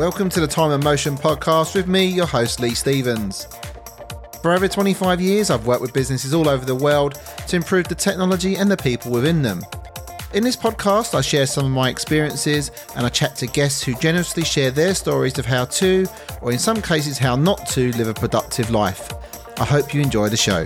Welcome to the Time and Motion podcast with me, your host, Lee Stevens. For over 25 years, I've worked with businesses all over the world to improve the technology and the people within them. In this podcast, I share some of my experiences and I chat to guests who generously share their stories of how to, or in some cases, how not to live a productive life. I hope you enjoy the show.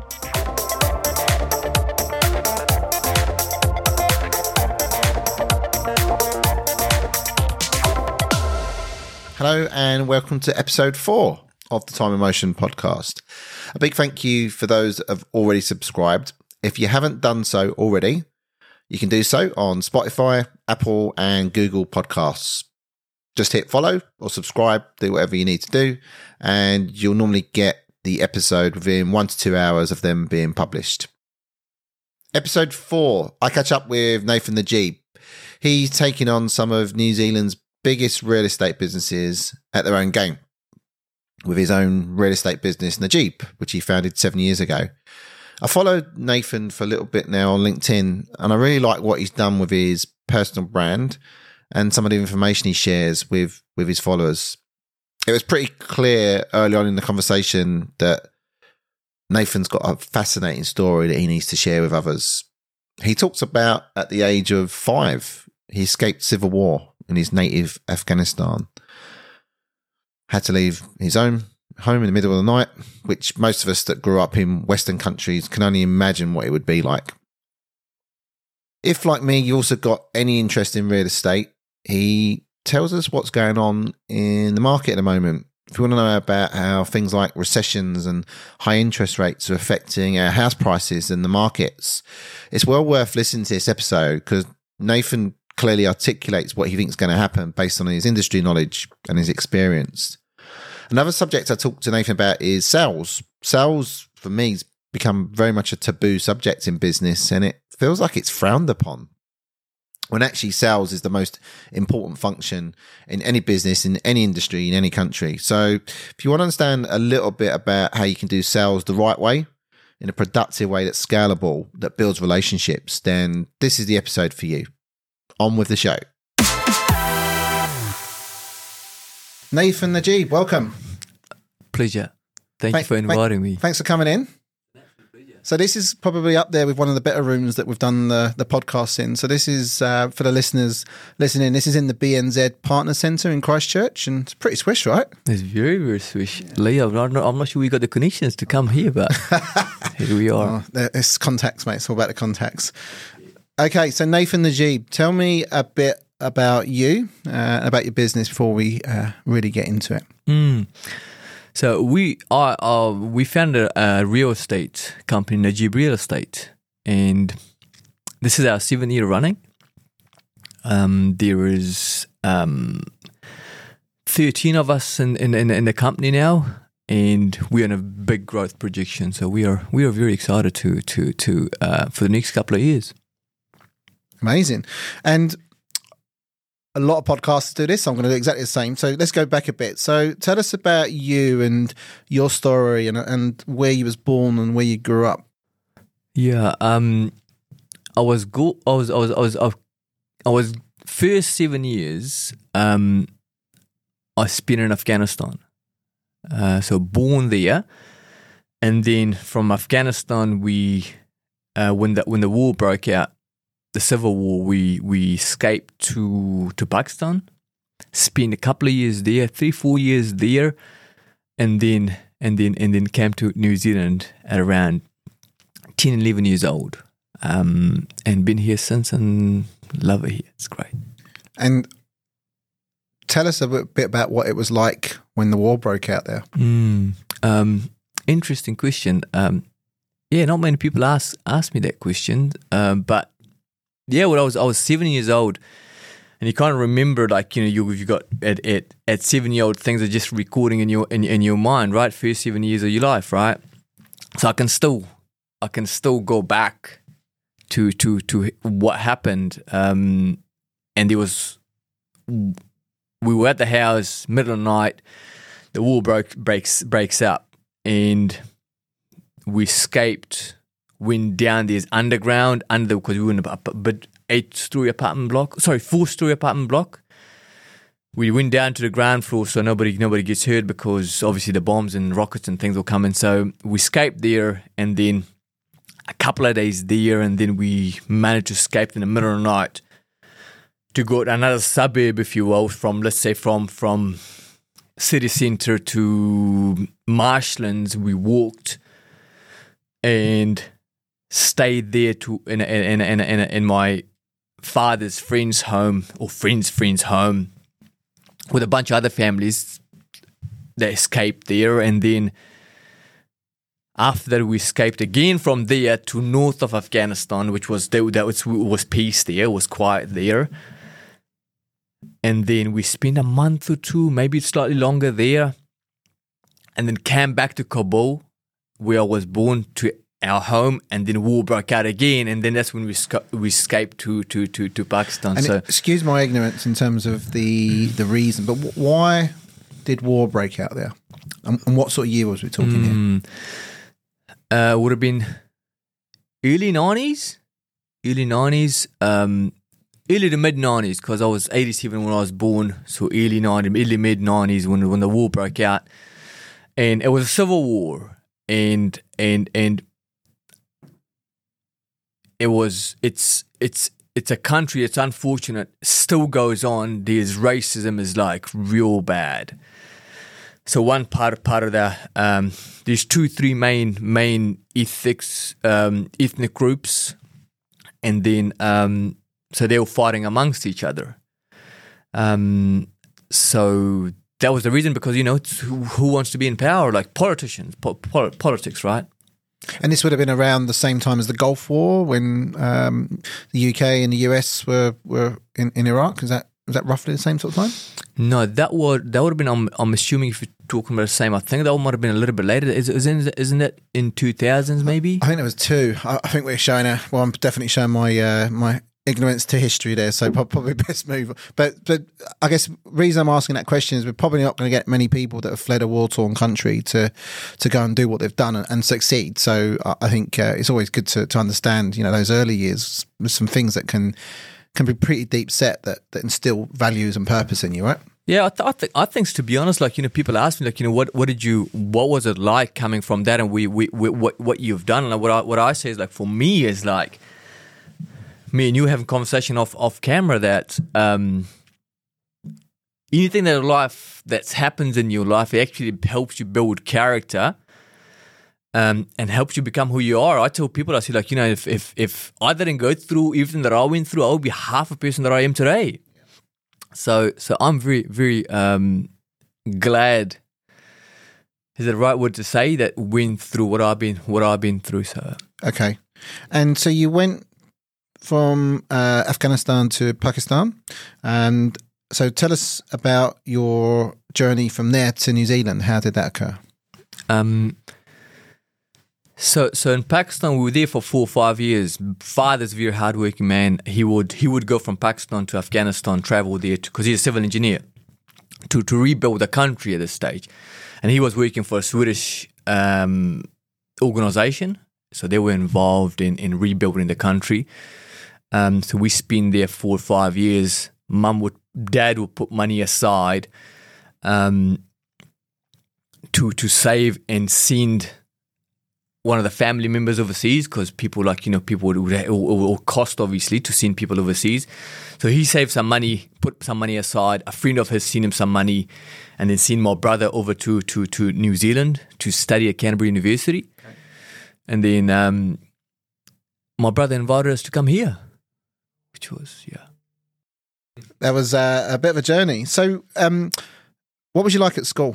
Hello and welcome to episode 4 of the Time and Motion podcast. A big thank you for those that have already subscribed. If you haven't done so already, you can do so on Spotify, Apple and Google podcasts. Just hit follow or subscribe, do whatever you need to do, and you'll normally get the episode within 1 to 2 hours of them being published. Episode 4, I catch up with Nathan the Jeep. He's taking on some of New Zealand's biggest real estate businesses at their own game with his own real estate business, Najib, which he founded 7 years ago. I followed Nathan for a little bit now on LinkedIn, and I really like what he's done with his personal brand and some of the information he shares with his followers. It was pretty clear early on in the conversation that Nathan's got a fascinating story that he needs to share with others. He talks about at the age of 5, he escaped civil war in his native Afghanistan. Had to leave his own home in the middle of the night, which most of us that grew up in Western countries can only imagine what it would be like. If, like me, you also got any interest in real estate, he tells us what's going on in the market at the moment. If you want to know about how things like recessions and high interest rates are affecting our house prices and the markets, it's well worth listening to this episode because Nathan clearly articulates what he thinks is going to happen based on his industry knowledge and his experience. Another subject I talked to Nathan about is sales. Sales, for me, has become very much a taboo subject in business, and it feels like it's frowned upon, when actually sales is the most important function in any business, in any industry, in any country. So if you want to understand a little bit about how you can do sales the right way, in a productive way that's scalable, that builds relationships, then this is the episode for you. On with the show. Nathan Najib, welcome. Pleasure. Thank you for inviting me. Thanks for coming in. So this is probably up there with one of the better rooms that we've done the podcast in. So this is, for the listeners listening, this is in the BNZ Partner Centre in Christchurch, and it's pretty swish, right? It's very, very swish. Lee, I'm not sure we got the connections to come here, but here we are. Oh, it's contacts, mate. It's all about the contacts. Okay, so Nathan Najib, tell me a bit about you, about your business before we really get into it. So we founded a real estate company, Najib Real Estate, and this is our 7th year running. There is 13 of us in the company now, and we're on a big growth projection. So we are very excited to for the next couple of years. Amazing. And a lot of podcasts do this. I'm going to do exactly the same. So let's go back a bit. So tell us about you and your story and where you was born and where you grew up. Yeah. I was first 7 years, I spent in Afghanistan. So born there. And then from Afghanistan, we, when the war broke out, the civil war, we escaped to Pakistan, spent a couple of years there, 3-4 years there, and then came to New Zealand at around 10, 11 years old, and been here since and love it here. It's great. And tell us a bit about what it was like when the war broke out there. Interesting question. Yeah, not many people ask me that question, but yeah, well, I was 7 years old, and you kind of remember, like, you know, you got at 7 year old, things are just recording in your mind, right? First 7 years of your life, right? So I can still go back to what happened, and there was, we were at the house, middle of the night, the war breaks up, and we escaped. Went down there's underground because we were in a 4-story apartment block. we went down to the ground floor so nobody gets hurt, because obviously the bombs and rockets and things will come in. So we escaped there, and then a couple of days there, and then we managed to escape in the middle of the night to go to another suburb, if you will, from, let's say, from city centre to Marshlands. We walked and stayed there in my father's friend's home, or friend's home, with a bunch of other families that escaped there. And then after that, we escaped again from there to north of Afghanistan, which was peace there, was quiet there. And then we spent a month or two, maybe slightly longer there, and then came back to Kabul, where I was born, to our home, and then war broke out again, and then that's when we escaped to Pakistan. And so, excuse my ignorance in terms of the reason, but why did war break out there? And what sort of year was we talking here? Would have been early 90s, early to mid 90s, because I was 87 when I was born, so early mid 90s when the war broke out, and it was a civil war, and it's a country. It's unfortunate, still goes on. There's racism is like real bad. So one part of that, there's 2-3 main ethnic groups, and then so they were fighting amongst each other. So that was the reason, because it's who wants to be in power, like politicians, politics, right? And this would have been around the same time as the Gulf War, when the UK and the US were in Iraq. Is that roughly the same sort of time? No, that would have been. I'm assuming, if you're talking about the same, I think that might have been a little bit later. Isn't it in 2000s maybe? I think it was 2. I think we're showing I'm definitely showing my my ignorance to history there, so probably best move. But I guess the reason I'm asking that question is we're probably not going to get many people that have fled a war-torn country to go and do what they've done and succeed. So I think it's always good to understand, those early years with some things that can be pretty deep set that instill values and purpose in you, right? Yeah, I think to be honest, like, people ask me, like, what was it like coming from that, and what you've done, and what I say is, like, for me is like, me and you having a conversation off camera, that anything that happens in your life, it actually helps you build character, and helps you become who you are. I tell people, I say, like, if I didn't go through everything that I went through, I would be half a person that I am today. So I'm very, very glad, is it the right word to say, that went through what I've been through. So okay, and so you went from Afghanistan to Pakistan, and so tell us about your journey from there to New Zealand. How did that occur? So in Pakistan, we were there for 4 or 5 years. Father's a very hardworking man. He would go from Pakistan to Afghanistan, travel there because he's a civil engineer, to rebuild the country at this stage. And he was working for a Swedish organization, so they were involved in rebuilding the country. So we spent there 4 or 5 years. Dad would put money aside to save and send one of the family members overseas, because people would cost, obviously, to send people overseas. So he saved some money, put some money aside. A friend of his sent him some money, and then sent my brother over to New Zealand to study at Canterbury University. Okay. And then my brother invited us to come here, which was, that was a bit of a journey. So what was you like at school?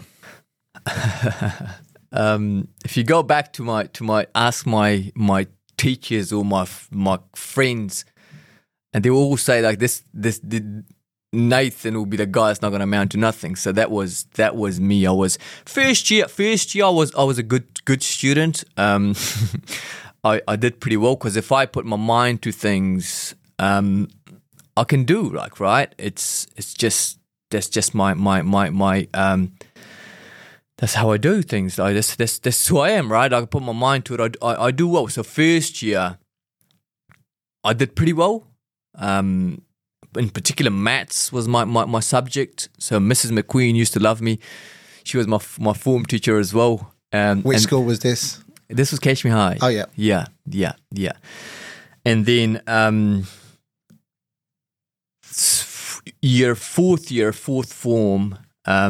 If you go back to my ask my teachers or my friends, and they will all say, like, this Nathan will be the guy that's not going to amount to nothing. So that was me. I was first year I was a good student. I did pretty well, because if I put my mind to things, I can do, like, right. That's just my that's how I do things. That's who I am, right? I put my mind to it. I do well. So first year, I did pretty well. in particular, maths was my subject. So Mrs. McQueen used to love me. She was my form teacher as well. Which school was this? This was Catch Me High. Oh, yeah. Yeah. And then fourth form,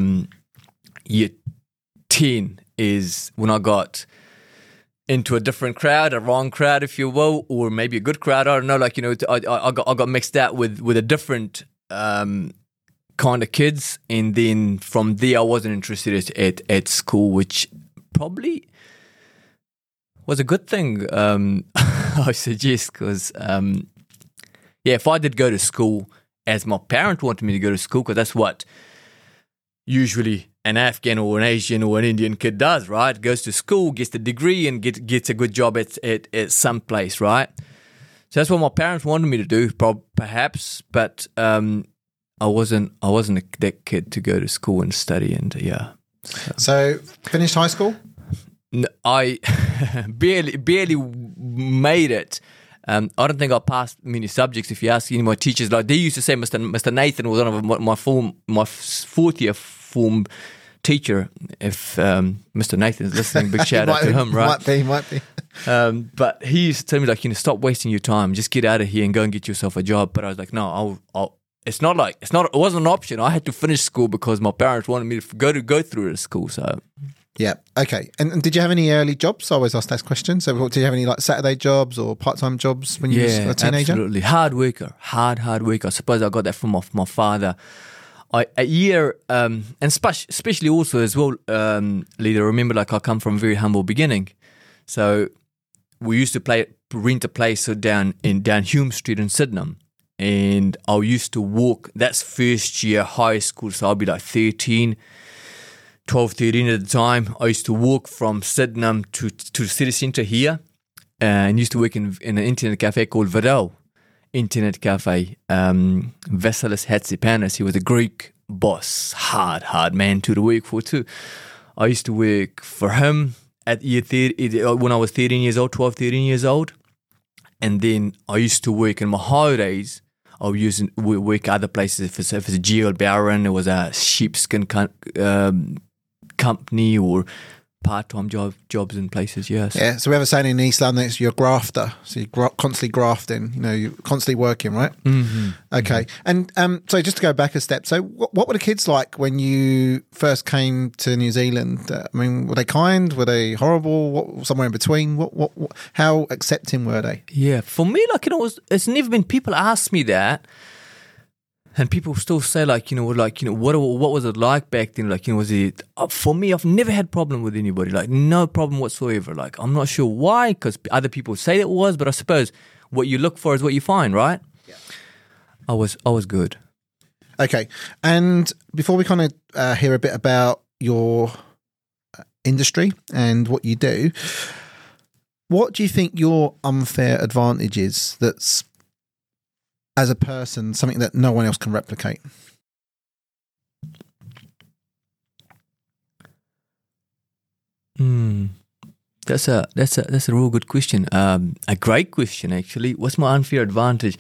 year 10 is when I got into a different crowd, a wrong crowd, if you will, or maybe a good crowd. I don't know. Like, I got mixed out with a different kind of kids, and then from there I wasn't interested at school, which probably was a good thing. I suggest, because if I did go to school as my parent wanted me to go to school, because that's what usually an Afghan or an Asian or an Indian kid does, right? Goes to school, gets the degree, and gets a good job at some place, right? So that's what my parents wanted me to do, perhaps. But I wasn't that kid to go to school and study, and So finished high school? I barely made it. I don't think I passed many subjects. If you ask any of my teachers, like they used to say, Mr. Nathan was one of my fourth year form teacher. If Mr. Nathan's listening, big shout out to him, right? Might be. But he used to tell me, like, stop wasting your time, just get out of here and go and get yourself a job. But I was like, no, it wasn't an option. I had to finish school because my parents wanted me to go through the school. So. Yeah. Okay. And did you have any early jobs? I always ask that question. So did you have any like Saturday jobs or part-time jobs when you were a teenager? Absolutely. Hard worker. I suppose I got that from my father. A year, and especially also as well, Leader, remember, like, I come from a very humble beginning. So we used to rent a place down Hume Street in Sydenham. And I used to walk, that's first year high school, so I'll be like 13 at the time. I used to walk from Sydenham to the city centre here, and used to work in an internet cafe called Vidal Internet Cafe. Vasilis Hatsipanis, he was a Greek boss, hard man to work for too. I used to work for him at year 30, when I was 13 years old. And then I used to work in my holidays. I would work other places. If it's a GL Baron, it was a sheepskin company, or part-time jobs in places, yes. Yeah, so we have a saying in East London, it's you're a grafter. So you're constantly grafting, you're constantly working, right? Mm-hmm. Okay. And so just to go back a step, so what were the kids like when you first came to New Zealand? I mean, were they kind? Were they horrible? Somewhere in between? How accepting were they? Yeah, for me, like, it's never been, people ask me that. And people still say, like, what was it like back then? Like, was it, for me, I've never had problem with anybody, like, no problem whatsoever. Like, I'm not sure why, because other people say it was, but I suppose what you look for is what you find, right? Yeah. I was good. Okay. And before we kind of hear a bit about your industry and what you do, what do you think your unfair advantage is that's, as a person, something that no one else can replicate? That's a real good question. A great question, actually. What's my unfair advantage?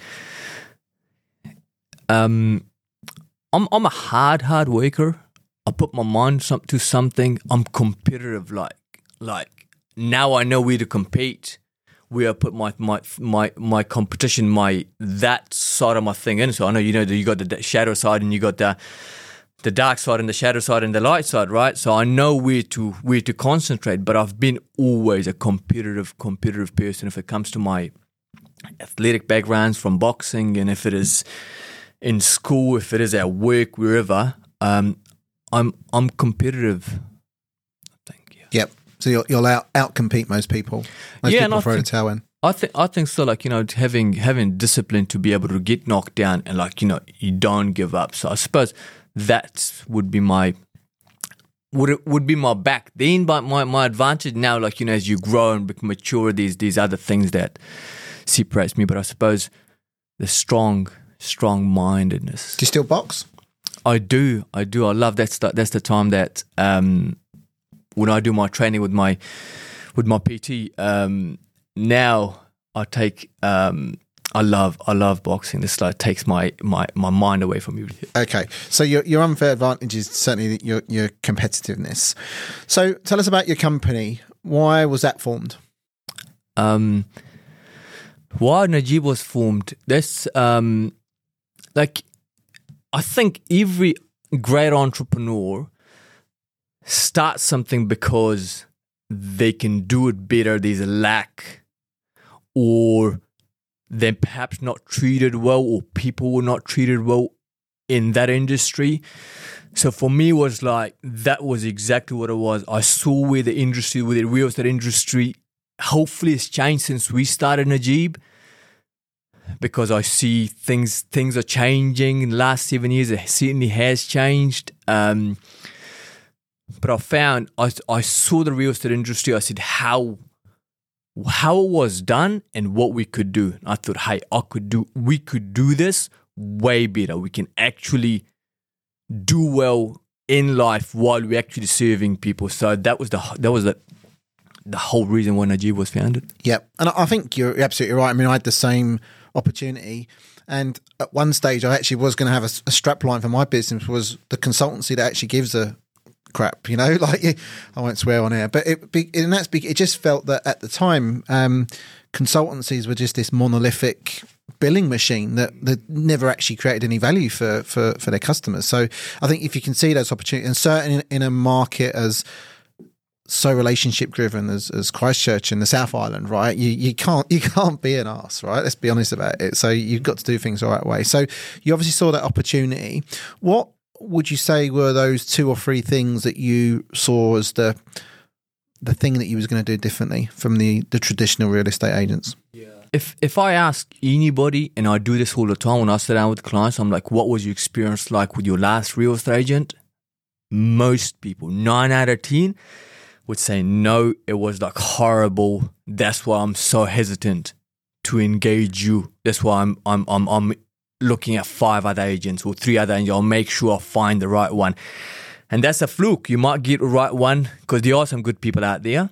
I'm a hard worker. I put my mind to something. I'm competitive. Like now I know where to compete. Where I put my competition, that side of my thing in. So I know you got the shadow side, and you got the dark side, and the shadow side, and the light side, right? So I know where to concentrate. But I've been always a competitive person. If it comes to my athletic backgrounds from boxing, and if it is in school, if it is at work, wherever, I'm competitive. Thank you. Yep. So you'll out-compete most people. Most people throw the towel in. I think so. Like, having discipline to be able to get knocked down, and, like, you don't give up. So I suppose that would be my back then. But my advantage now, like, as you grow and become mature, these other things that separates me. But I suppose the strong-mindedness. Do you still box? I do. I love that. That's the time that. When I do my training with my PT, now I take I love boxing. This like takes my mind away from everything. Okay, so your unfair advantage is certainly your competitiveness. So tell us about your company. Why was that formed? Why Najib was formed? That's like, I think every great entrepreneur starts something because they can do it better. There's a lack, or they're perhaps not treated well, or people were not treated well in that industry. So for me, it was like, that was exactly what it was. I saw where the real estate industry, hopefully it's changed since we started Najib, because I see things are changing in the last 7 years. It certainly has changed. But I found, I saw the real estate industry. I said how it was done and what we could do. And I thought, hey, we could do this way better. We can actually do well in life while we're actually serving people. So that was the whole reason why Najib was founded. Yep, and I think you're absolutely right. I mean, I had the same opportunity, and at one stage I actually was going to have a strap line for my business was the consultancy that actually gives a crap, like I won't swear on air, but it just felt that at the time consultancies were just this monolithic billing machine that never actually created any value for their customers. So I think if you can see those opportunities, and certainly in a market as so relationship driven as Christchurch and the South Island, right? You can't be an arse, right? Let's be honest about it. So you've got to do things the right way. So you obviously saw that opportunity. What would you say were those 2 or 3 things that you saw as the thing that you was going to do differently from the traditional real estate agents? Yeah. If I ask anybody, and I do this all the time when I sit down with clients, I'm like, what was your experience like with your last real estate agent? Most people, 9 out of 10, would say no, it was like horrible. That's why I'm so hesitant to engage you. That's why I'm looking at 5 other agents or 3 other agents. I'll make sure I find the right one. And that's a fluke. You might get the right one because there are some good people out there.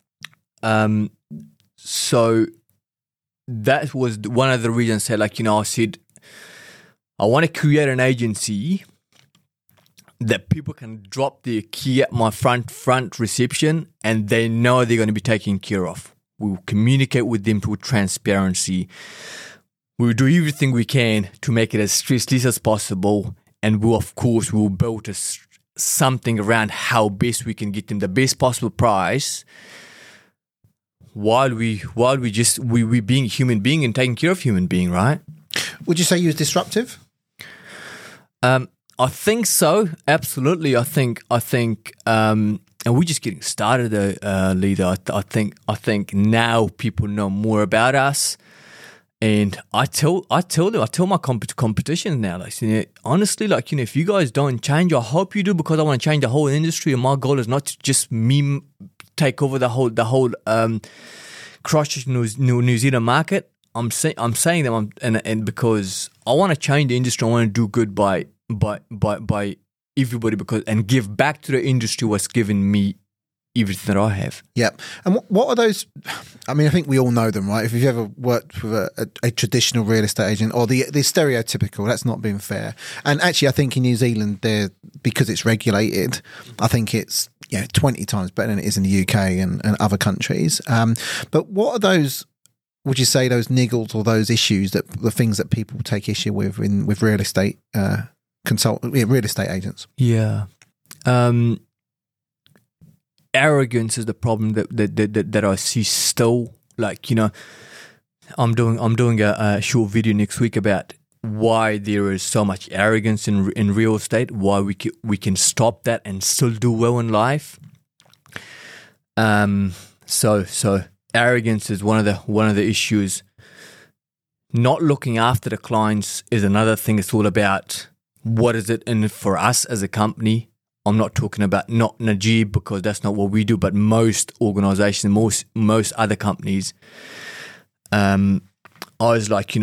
So that was one of the reasons I said, I said, I want to create an agency that people can drop their key at my front reception and they know they're going to be taken care of. We will communicate with them through transparency. We will do everything we can to make it as stressless as possible, and we'll build something around how best we can get them the best possible price while we being human being and taking care of human being, right? Would you say you was disruptive? I think so. Absolutely. I think, and we're just getting started, Leader. I think now people know more about us, and I tell my competition now, like, honestly, like, if you guys don't change, I hope you do, because I want to change the whole industry, and my goal is not to just me take over the whole Christchurch New Zealand market. I'm saying that, and because I want to change the industry, I want to do good by everybody, and give back to the industry what's given me everything that I have. Yep. And what are those? I mean, I think we all know them, right? If you've ever worked with a traditional real estate agent, or the stereotypical, that's not been fair. And actually, I think in New Zealand, because it's regulated, I think it's 20 times better than it is in the UK and other countries. But what are those? Would you say those niggles or those issues, the things that people take issue with real estate real estate agents? Yeah. Arrogance is the problem that I see still. Like, I'm doing a short video next week about why there is so much arrogance in real estate, why we can stop that and still do well in life. So arrogance is one of the issues. Not looking after the clients is another thing. It's all about what is it in it for us as a company. I'm not talking about not Najib, because that's not what we do, but most organizations, most other companies. I was like,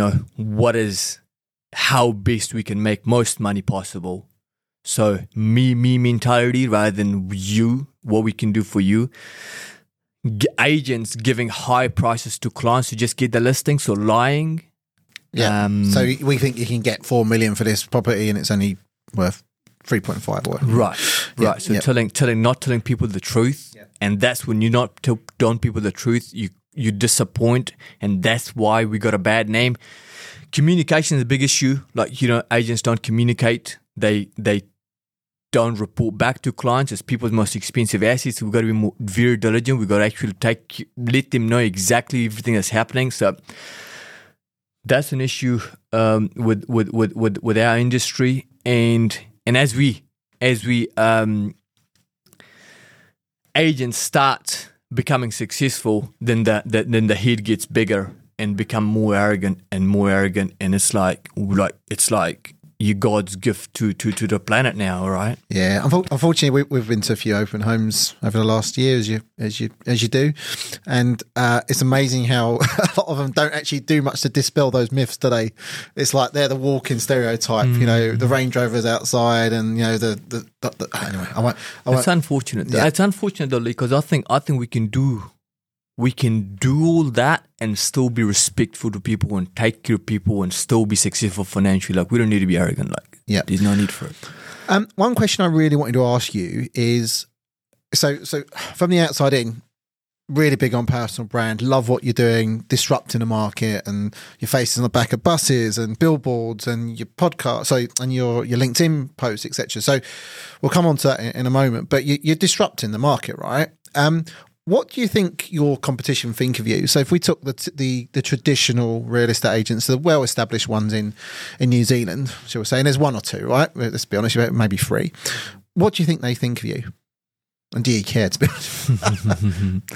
how best we can make most money possible. So me mentality rather than you, what we can do for you. Agents giving high prices to clients to just get the listing, so lying. Yeah. So we think you can get 4 million for this property, and it's only worth 3.5 or whatever. Right. So not telling people the truth, and that's when you're not telling people the truth, you disappoint, and that's why we got a bad name. Communication is a big issue. Like, agents don't communicate. They don't report back to clients. It's people's most expensive assets. We've got to be very diligent. We've got to actually let them know exactly everything that's happening. So that's an issue with our industry. And as we agents start becoming successful, then the head gets bigger and become more arrogant, and it's like you God's gift to the planet now, right? Yeah, unfortunately, we've been to a few open homes over the last year, as you do, and it's amazing how a lot of them don't actually do much to dispel those myths today. It's like they're the walking stereotype, the Range Rovers outside, and the anyway. I won't. It's unfortunate. Yeah. It's unfortunate though, because I think we can do all that and still be respectful to people and take care of people and still be successful financially. Like, we don't need to be arrogant. Like, there's no need for it. One question I really wanted to ask you is, so from the outside in, really big on personal brand, love what you're doing, disrupting the market, and your faces on the back of buses and billboards and your podcast, and your LinkedIn posts, etc. So we'll come on to that in a moment, but you're disrupting the market, right? What do you think your competition think of you? So if we took the traditional real estate agents, the well-established ones in New Zealand, shall we say, and there's one or two, right? Let's be honest, maybe 3. What do you think they think of you? And do you care, to be honest?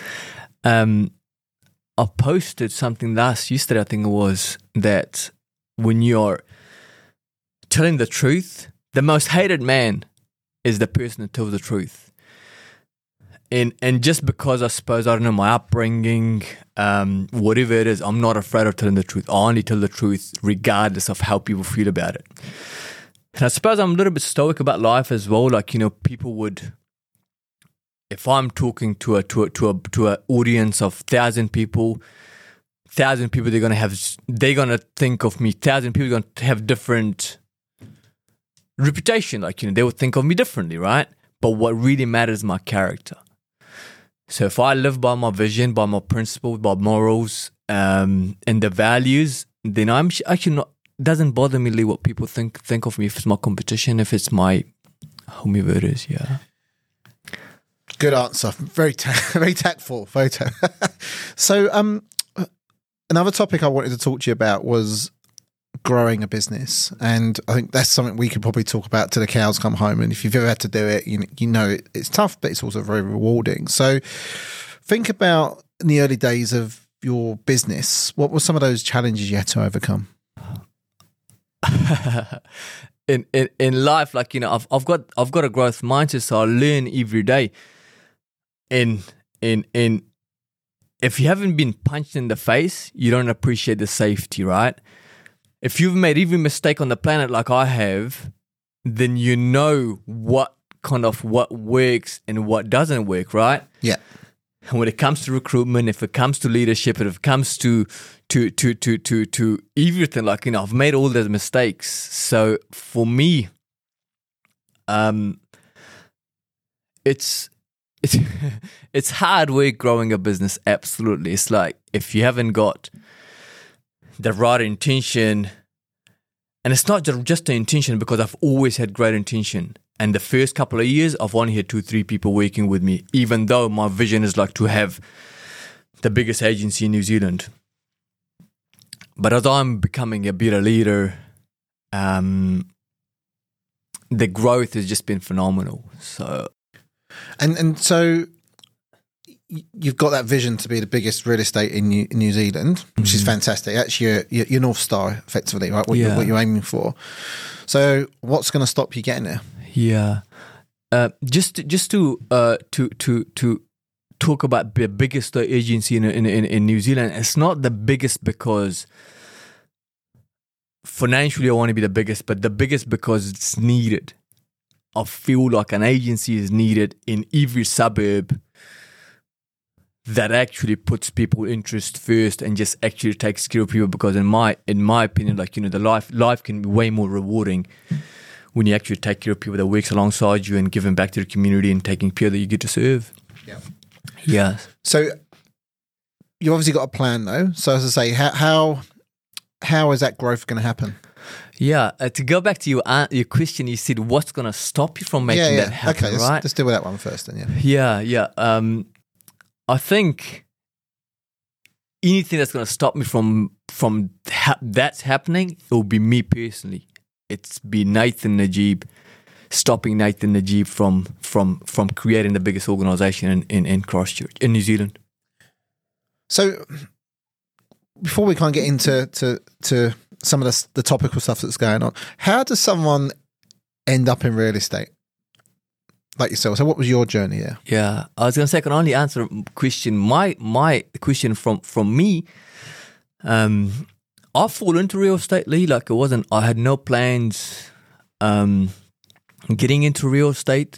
I posted something yesterday, I think it was, that when you're telling the truth, the most hated man is the person that tells the truth. And just because, I suppose, I don't know, my upbringing, whatever it is, I'm not afraid of telling the truth. I only tell the truth regardless of how people feel about it. And I suppose I'm a little bit stoic about life as well. Like, people would, if I'm talking to an audience of 1,000 people, they're gonna think of me. 1,000 people are gonna have different reputation. Like, they would think of me differently, right? But what really matters is my character. So if I live by my vision, by my principles, by morals, and the values, then I'm actually not. Doesn't bother me what people think of me. If it's my competition, if it's my whomever it is, yeah. Good answer. Very tactful. So, another topic I wanted to talk to you about was growing a business, and I think that's something we could probably talk about till the cows come home. And if you've ever had to do it, it's tough, but it's also very rewarding. So think about in the early days of your business, what were some of those challenges you had to overcome? in life, like, I've got a growth mindset, so I learn every day. And if you haven't been punched in the face, you don't appreciate the safety, right? If you've made every mistake on the planet like I have, then you know what works and what doesn't work, right? Yeah. And when it comes to recruitment, if it comes to leadership, if it comes to everything, like, I've made all those mistakes. So for me, it's hard work growing a business. Absolutely. It's like, if you haven't got the right intention, and it's not just the intention, because I've always had great intention. And the first couple of years, I've only had 2-3 people working with me, even though my vision is like to have the biggest agency in New Zealand. But as I'm becoming a better leader, the growth has just been phenomenal. So, and so you've got that vision to be the biggest real estate in New Zealand, which is fantastic. That's your North Star, effectively, right? What you're aiming for. So what's going to stop you getting there? Yeah. Just to talk about the biggest agency in New Zealand, it's not the biggest because financially I want to be the biggest, but the biggest because it's needed. I feel like an agency is needed in every suburb that actually puts people interest first and just actually takes care of people. Because in my opinion, like, the life can be way more rewarding when you actually take care of people that works alongside you and giving back to the community and taking care that you get to serve. Yeah. So you obviously got a plan though. So as I say, how is that growth going to happen? Yeah, to go back to your question, you said what's going to stop you from making that happen, okay, right? Let's deal with that one first then, Yeah. I think anything that's going to stop me from that's happening, it will be me personally. It's be Nathan Najib, stopping Nathan Najib from creating the biggest organisation in Christchurch, in New Zealand. So before we kind of get into to some of the topical stuff that's going on, how does someone end up in real estate like yourself? So what was your journey there? Yeah, I was going to say I can only answer a question. My question from me, I fall into real estate, Lee. Like I had no plans getting into real estate.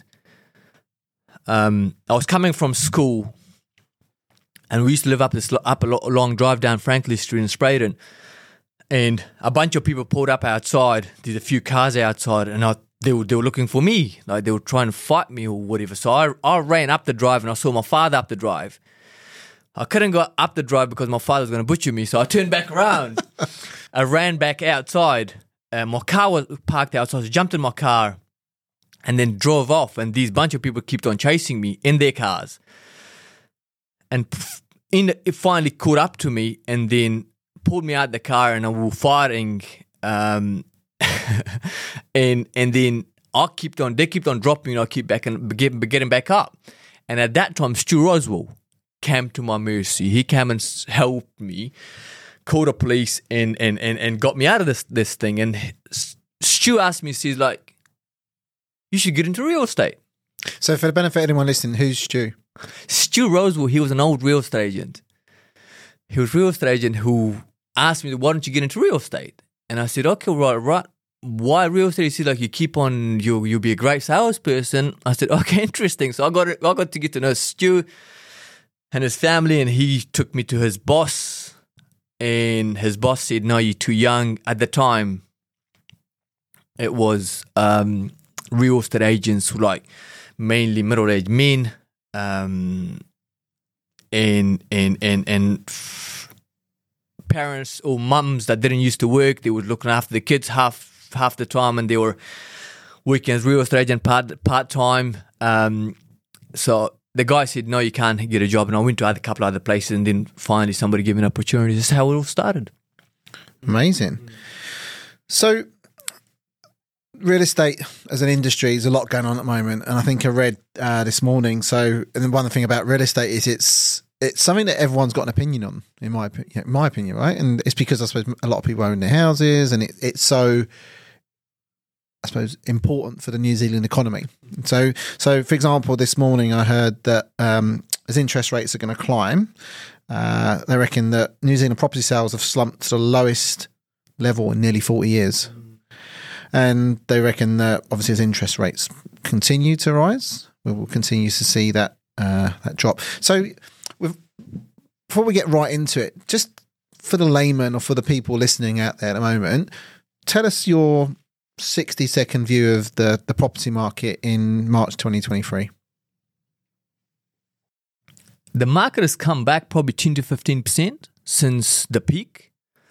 I was coming from school, and we used to live up a long drive down Franklin Street in Sprayton. And a bunch of people pulled up outside. There's a few cars outside, and they were looking for me. Like they were trying to fight me or whatever. So I ran up the drive, and I saw my father up the drive. I couldn't go up the drive because my father was going to butcher me. So I turned back around. I ran back outside. My car was parked outside. So I jumped in my car and then drove off. And these bunch of people kept on chasing me in their cars. And it finally caught up to me, and then pulled me out the car, and I was fighting, and then they kept on dropping me, and I keep getting back up. And at that time, Stu Roswell came to my mercy. He came and helped me, called the police, and got me out of this thing. And Stu asked me, he's like, you should get into real estate. So for the benefit of anyone listening, who's Stu? Stu Roswell, he was an old real estate agent. He was a real estate agent who asked me, why don't you get into real estate? And I said, okay, right. Why real estate? He said, like, you keep on, you'll be a great salesperson. I said, okay, interesting. So I got to get to know Stu and his family, and he took me to his boss, and his boss said, no, you're too young. At the time, it was real estate agents who, like, mainly middle-aged men, and parents or mums that didn't used to work. They were looking after the kids half the time, and they were working as real estate agent part time. So the guy said, no, you can't get a job. And I went to a couple other places, and then finally somebody gave me an opportunity. This is how it all started. Amazing. So real estate as an industry, there's a lot going on at the moment, and I think I read this morning. So, and then one thing about real estate is it's something that everyone's got an opinion on, in my opinion, right? And it's because I suppose a lot of people own their houses, and it's so, I suppose, important for the New Zealand economy. So for example, this morning I heard that as interest rates are going to climb, they reckon that New Zealand property sales have slumped to the lowest level in nearly 40 years. And they reckon that obviously as interest rates continue to rise, we will continue to see that drop. So before we get right into it, just for the layman or for the people listening out there at the moment, tell us your 60-second view of the property market in March 2023. The market has come back probably 10 to 15% since the peak.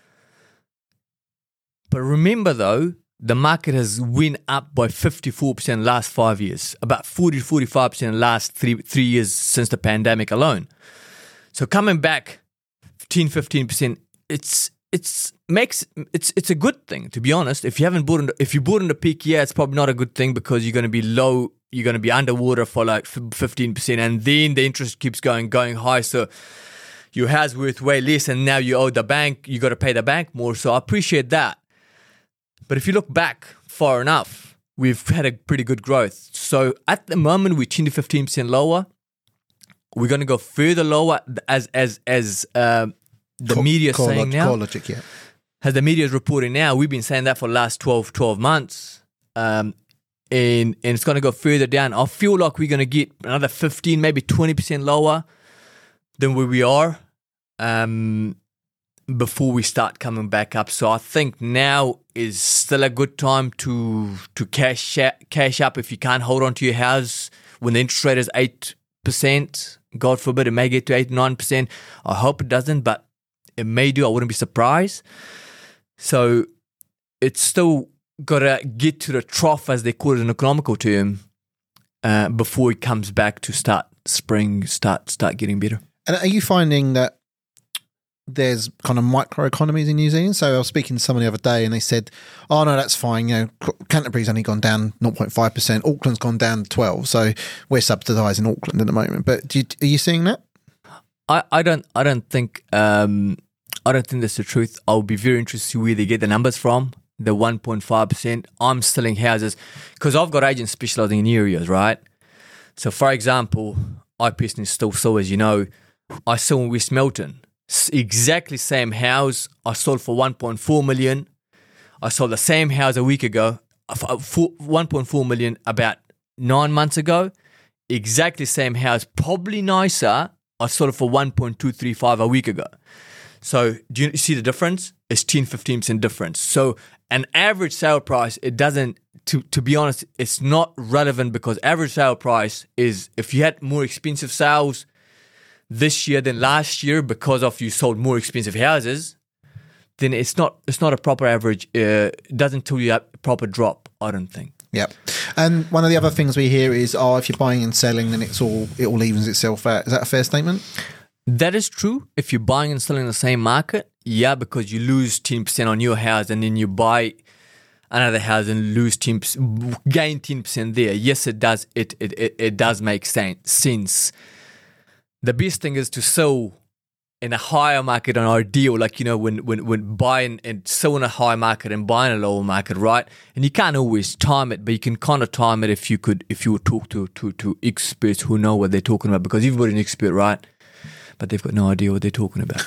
But remember though, the market has went up by 54% in the last 5 years, about 40 to 45% in the last three years since the pandemic alone. So coming back 10, 15%, it's a good thing, to be honest. If you bought in the peak year, it's probably not a good thing because you're going to be low, you're going to be underwater for like 15%, and then the interest keeps going high. So your house worth way less, and now you owe the bank, you got to pay the bank more. So I appreciate that. But if you look back far enough, we've had a pretty good growth. So at the moment, we're 10 to 15% lower. We're going to go further lower as the media is saying now. Logic, yeah. As the media is reporting now, we've been saying that for the last 12 months. And it's going to go further down. I feel like we're going to get another 15, maybe 20% lower than where we are before we start coming back up. So I think now is still a good time to cash up if you can't hold on to your house when the interest rate is 8%. God forbid it may get to 8-9%. I hope it doesn't, but it may do. I wouldn't be surprised. So it's still got to get to the trough, as they call it in economical term, before it comes back to start getting better. And are you finding that there's kind of microeconomies in New Zealand? So I was speaking to someone the other day and they said, oh no, that's fine. Canterbury's only gone down 0.5%. Auckland's gone down 12%. So we're subsidising Auckland at the moment. But are you seeing that? I don't think that's the truth. I'll be very interested to see where they get the numbers from. The 1.5%. I'm selling houses because I've got agents specialising in areas, right? So for example, I personally still sell, as you know, I sell in West Melton. Exactly same house. I sold for 1.4 million. I sold the same house a week ago, 1.4 million about 9 months ago. Exactly same house, probably nicer. I sold it for 1.235 a week ago. So do you see the difference? It's 10-15% difference. So an average sale price, it doesn't, to be honest, it's not relevant, because average sale price is if you had more expensive sales this year than last year because of you sold more expensive houses, then it's not a proper average. It doesn't tell you a proper drop, I don't think. Yeah. And one of the other things we hear is, if you're buying and selling, then it all evens itself out. Is that a fair statement? That is true. If you're buying and selling in the same market, yeah, because you lose 10% on your house and then you buy another house and lose 10%, gain 10% there. Yes, it does. It does make sense. The best thing is to sell in a higher market on our deal, like, when buying and sell in a high market and buying a lower market, right? And you can't always time it, but you can kind of time it if you would talk to experts who know what they're talking about, because everybody's an expert, right? But they've got no idea what they're talking about.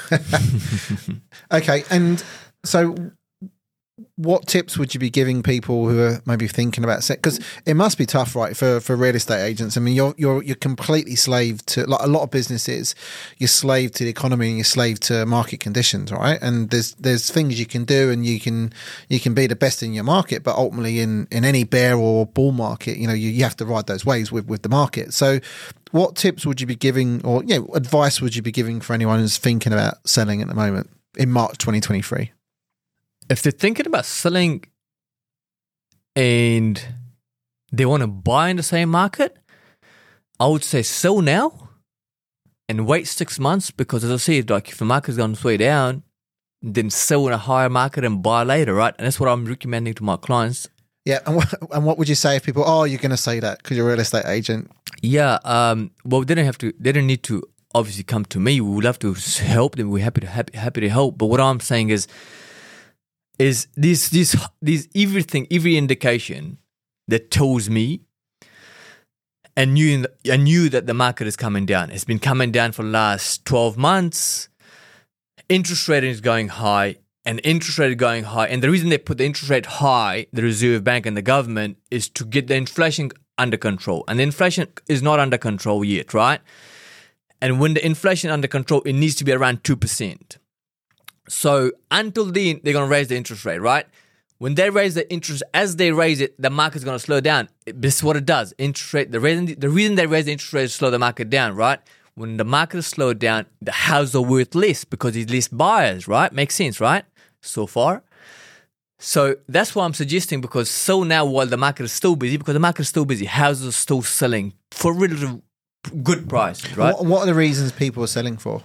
Okay, and so what tips would you be giving people who are maybe thinking about set? Because it must be tough, right, for real estate agents. I mean, you're completely slave to, like a lot of businesses, you're slave to the economy and you're slave to market conditions, right? And there's things you can do and you can be the best in your market, but ultimately in any bear or bull market, you have to ride those waves with the market. So what tips would you be giving, or advice would you be giving for anyone who's thinking about selling at the moment in March 2023? If they're thinking about selling and they want to buy in the same market, I would say sell now and wait 6 months, because as I said, like if the market's going to sway down, then sell in a higher market and buy later, right? And that's what I'm recommending to my clients. Yeah, and what would you say if people, you're going to say that because you're a real estate agent? Yeah, well, they don't need to obviously come to me. We would love to help them. We're happy to help. But what I'm saying is this everything, every indication that tells me I knew that the market is coming down. It's been coming down for the last 12 months. Interest rate is going high, and the reason they put the interest rate high, the Reserve Bank and the government, is to get the inflation under control. And the inflation is not under control yet, right? And when the inflation under control, it needs to be around 2%. So until then, they're going to raise the interest rate, right? When they raise the interest, as they raise it, the market's going to slow down. This is what it does. Interest rate. The reason they raise the interest rate is to slow the market down, right? When the market is slowed down, the houses are worth less because there's less buyers, right? Makes sense, right? So far. So that's what I'm suggesting, because sell now while the market is still busy, because the market is still busy. Houses are still selling for relative good prices, right? What are the reasons people are selling for?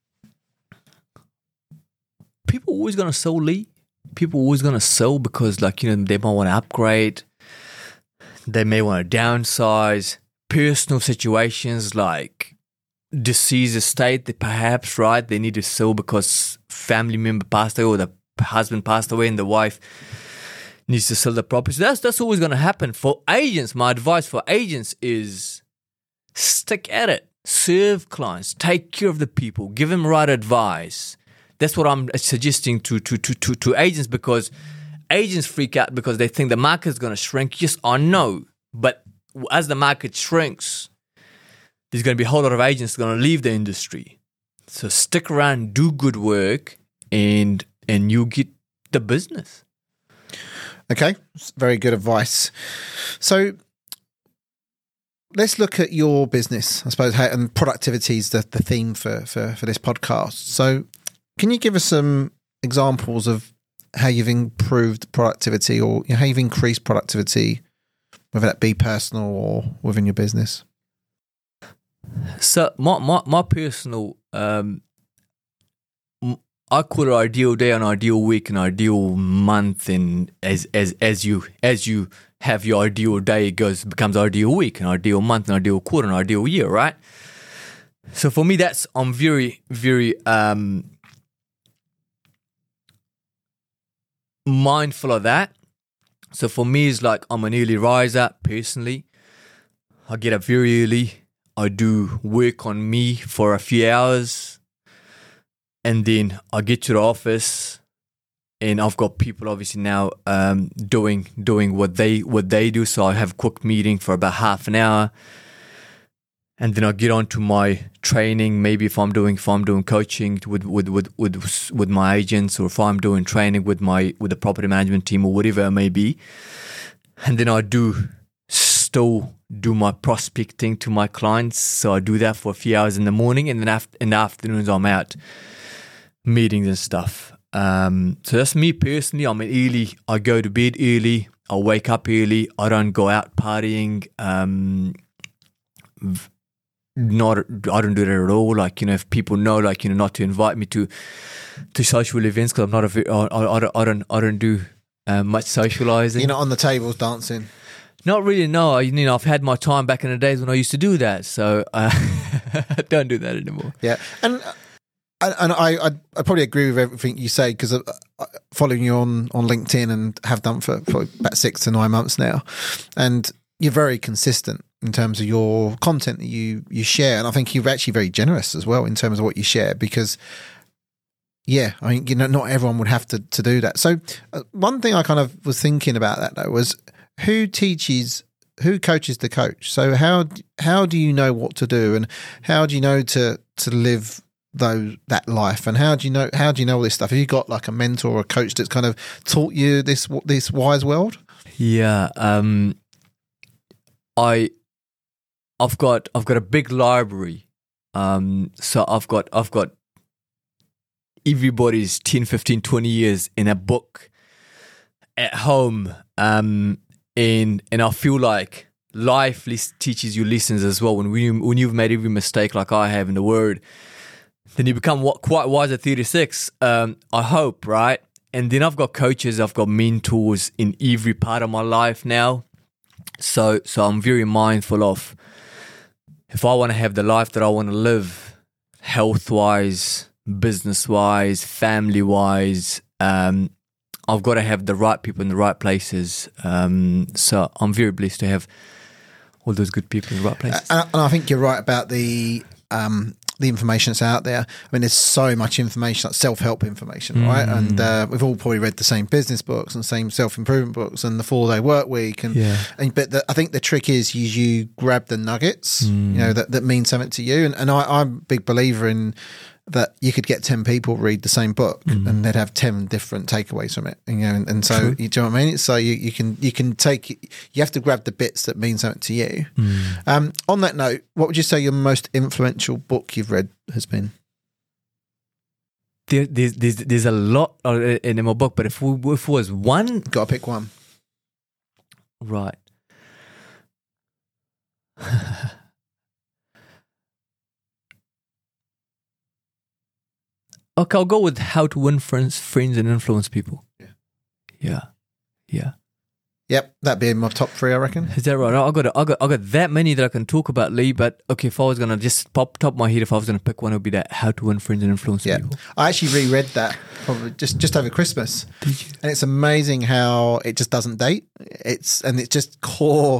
People are always going to sell, Lee. People are always going to sell because, they might want to upgrade. They may want to downsize. Personal situations like deceased estate, perhaps, right? They need to sell because family member passed away or the husband passed away and the wife needs to sell the property. So that's always going to happen. For agents, my advice for agents is stick at it. Serve clients. Take care of the people. Give them right advice. That's what I'm suggesting to agents, because agents freak out because they think the market is going to shrink. Yes, I know. But as the market shrinks, there's going to be a whole lot of agents going to leave the industry. So stick around, do good work, and you get the business. Okay, very good advice. So let's look at your business, I suppose, and productivity is the theme for this podcast. So can you give us some examples of how you've improved productivity, or how you've increased productivity, whether that be personal or within your business? So my personal, I call it ideal day, an ideal week, an ideal month, and as you have your ideal day, it becomes ideal week, an ideal month, an ideal quarter, an ideal year, right? So for me, I'm very, very mindful of that. So for me, it's like I'm an early riser personally. I get up very early. I do work on me for a few hours, and then I get to the office, and I've got people obviously now doing what they do. So I have a quick meeting for about half an hour, and then I get on to my training. Maybe if I'm doing coaching with my agents, or if I'm doing training with the property management team or whatever it may be, and then I still do my prospecting to my clients. So I do that for a few hours in the morning, and then in the afternoons I'm out meetings and stuff. So that's me personally. I'm early. I go to bed early. I wake up early. I don't go out partying. I don't do that at all. Like, if people know, like, not to invite me to social events, because I'm not I don't do much socializing. You're not on the tables dancing. Not really, no. I've had my time back in the days when I used to do that, so I don't do that anymore. Yeah, and I probably agree with everything you say, because following you on LinkedIn and have done for about 6 to 9 months now, and you're very consistent in terms of your content that you share, and I think you're actually very generous as well in terms of what you share, because I mean, not everyone would have to do that. So one thing I kind of was thinking about that though was, who coaches the coach? So how do you know what to do, and how do you know to live that life, and how do you know all this stuff? Have you got like a mentor or a coach that's kind of taught you this wise world? Yeah, I've got a big library. So I've got everybody's 10, 15, 20 years in a book at home. And I feel like life teaches you lessons as well. When you've made every mistake like I have in the word, then you become quite wise at 36, I hope, right? And then I've got coaches, I've got mentors in every part of my life now. So I'm very mindful of, if I want to have the life that I want to live, health-wise, business-wise, family-wise, I've got to have the right people in the right places. So I'm very blessed to have all those good people in the right places. And I think you're right about the information that's out there. I mean, there's so much information, like self-help information, right? And we've all probably read the same business books and same self-improvement books and the 4-day work week. But I think the trick is you grab the nuggets, that mean something to you. And I'm a big believer in that. You could get 10 people read the same book and they'd have 10 different takeaways from it. And so, do you know what I mean? So you can take, you have to grab the bits that mean something to you. On that note, what would you say your most influential book you've read has been? There's a lot in my book, but if it was one, Got to pick one. Right. Okay, I'll go with How to Win Friends and Influence People. Yeah. Yep, that'd be in my top 3, I reckon. Is that right? I got that many that I can talk about, Lee. But okay, if I was gonna just pop top of my head, if I was gonna pick one, it would be that How to Win Friends and Influence People. I actually reread that probably just over Christmas. Did you? And it's amazing how it just doesn't date. It's just core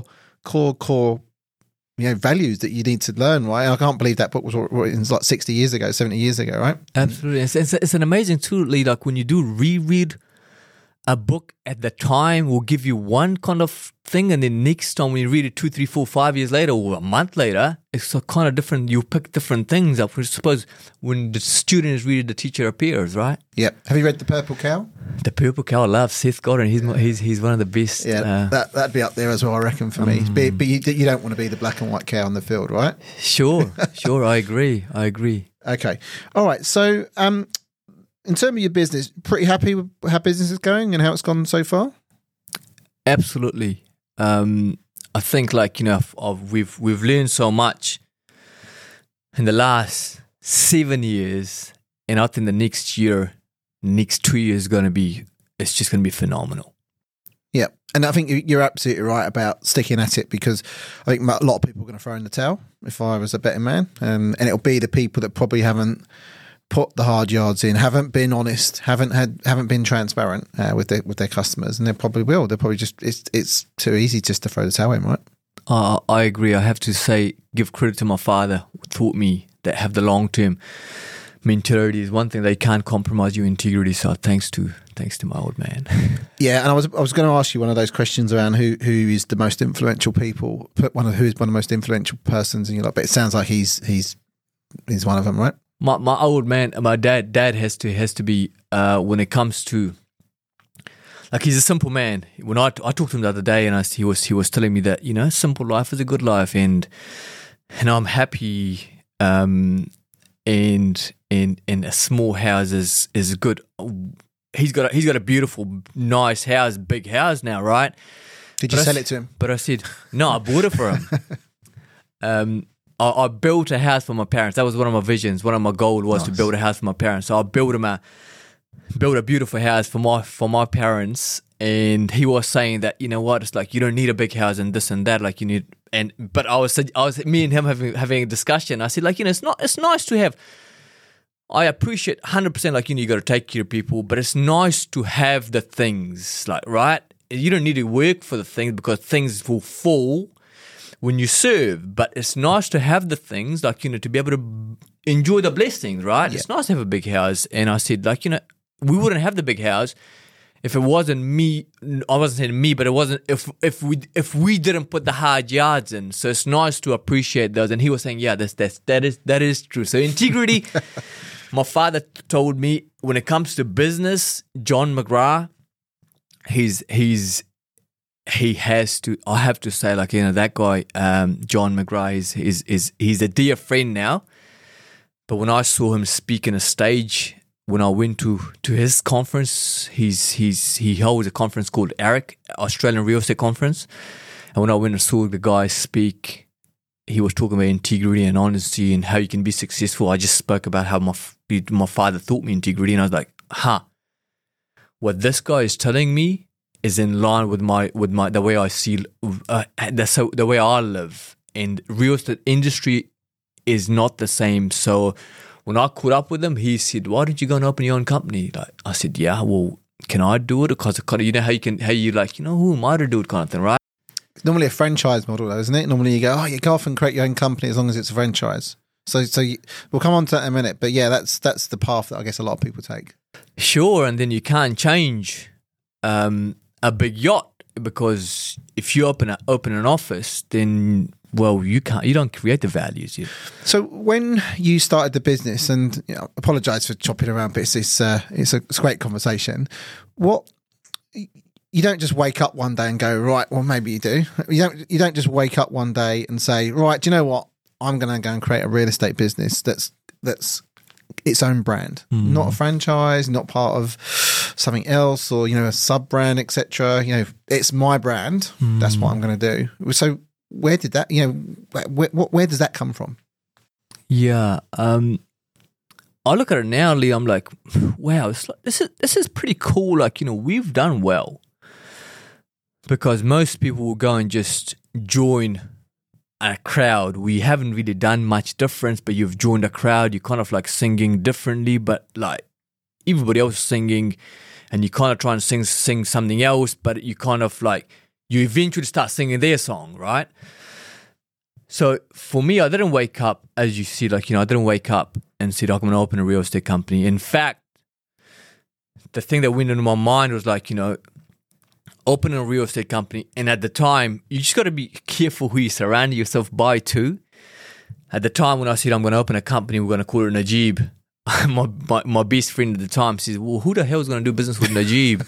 values that you need to learn, right? I can't believe that book was written like 60 years ago, 70 years ago, right? Absolutely. It's an amazing tool, Lee. Like when you do reread a book at the time will give you one kind of thing, and then next time when you read it 2, 3, 4, 5 years later or a month later, it's a kind of different. You pick different things up. I suppose when the student is reading, the teacher appears, right? Yep. Have you read The Purple Cow? The Purple Cow, I love Seth Godin. He's one of the best. Yeah, that'd be up there as well, I reckon, for me. But you don't want to be the black and white cow in the field, right? Sure. I agree. Okay. All right. So, in terms of your business, pretty happy with how business is going and how it's gone so far? Absolutely. I think, like, we've learned so much in the last 7 years, and I think the next 2 years it's just going to be phenomenal. Yeah. And I think you're absolutely right about sticking at it, because I think a lot of people are going to throw in the towel if I was a betting man. And it'll be the people that probably haven't put the hard yards in, haven't been honest, haven't been transparent with their customers, and they probably will. They'll probably just it's too easy just to throw the towel in, right? I agree. I have to say, give credit to my father, who taught me that have the long term mentality is one thing. They can't compromise your integrity. So thanks to my old man. Yeah, and I was going to ask you one of those questions around who is the most influential people, who's one of the most influential persons in your life. But it sounds like he's one of them, right? My old man, my dad has to be when it comes to, like, he's a simple man. When I talked to him the other day, and he was telling me that, simple life is a good life, and I'm happy, and a small house is good. He's got a beautiful, nice house, big house now, right? Did you sell it to him? But I said no, I bought it for him. I built a house for my parents. That was one of my visions. One of my goals was to build a house for my parents. So I built a beautiful house for my parents. And he was saying that, you know what, it's like you don't need a big house and this and that. Like you need, but I was me and him having a discussion. I said, like, it's nice to have. I appreciate 100%. Like, you got to take care of people, but it's nice to have the things, like, right? You don't need to work for the things, because things will fall when you serve, but it's nice to have the things, like, to be able to enjoy the blessings, right? Yeah. It's nice to have a big house. And I said, like, we wouldn't have the big house if it wasn't me. I wasn't saying me, but it wasn't if we didn't put the hard yards in. So it's nice to appreciate those. And he was saying, yeah, that is true. So integrity. My father told me, when it comes to business, John McGrath, he has to. I have to say, like, that guy, John McGrath, he's a dear friend now. But when I saw him speak on a stage, when I went to his conference, he holds a conference called ARIC, Australian Real Estate Conference. And when I went and saw the guy speak, he was talking about integrity and honesty and how you can be successful. I just spoke about how my father taught me integrity, and I was like, what this guy is telling me is in line with the way I see, the way I live. And real estate industry is not the same. So when I caught up with him, he said, "Why don't you go and open your own company?" Like, I said, "Yeah, well, can I do it?" Because how who am I to do it, kind of thing, right? It's normally a franchise model, though, isn't it? Normally you go, you go off and create your own company as long as it's a franchise. So we'll come on to that in a minute. But yeah, that's the path that I guess a lot of people take. Sure, and then you can't change a big yacht, because if you open an office, then you don't create the values yet. So when you started the business, and apologise for chopping around, but it's a great conversation. You don't just wake up one day and go, right, well, maybe you do. You don't just wake up one day and say, right, do you know what? I'm going to go and create a real estate business that's its own brand, not a franchise, not part of something else, or a sub brand, etc. It's my brand. That's what I'm going to do. So where did that? Where does that come from? Yeah, I look at it now, Lee. I'm like, wow, this is pretty cool. Like, we've done well, because most people will go and just join a crowd. We haven't really done much difference, but you've joined a crowd. You're kind of like singing differently, but like everybody else is singing, and you kind of try and sing something else, but you kind of like, you eventually start singing their song, right? So for me, I didn't wake up, as you see, like, I didn't wake up and said, I'm going to open a real estate company. In fact, the thing that went into my mind was like, opening a real estate company. And at the time, you just got to be careful who you surround yourself by too. At the time when I said I'm going to open a company, we're going to call it Najib. My best friend at the time says, well, who the hell is going to do business with Najib?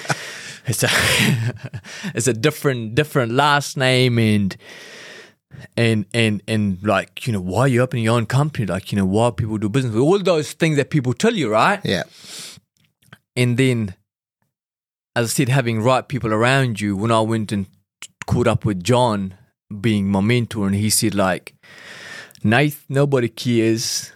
It's a different last name and like, why are you opening your own company? Like, why people do business with all those things that people tell you, right? Yeah. And then, as I said, having right people around you, when I went and caught up with John being my mentor, and he said like, Nath, nobody cares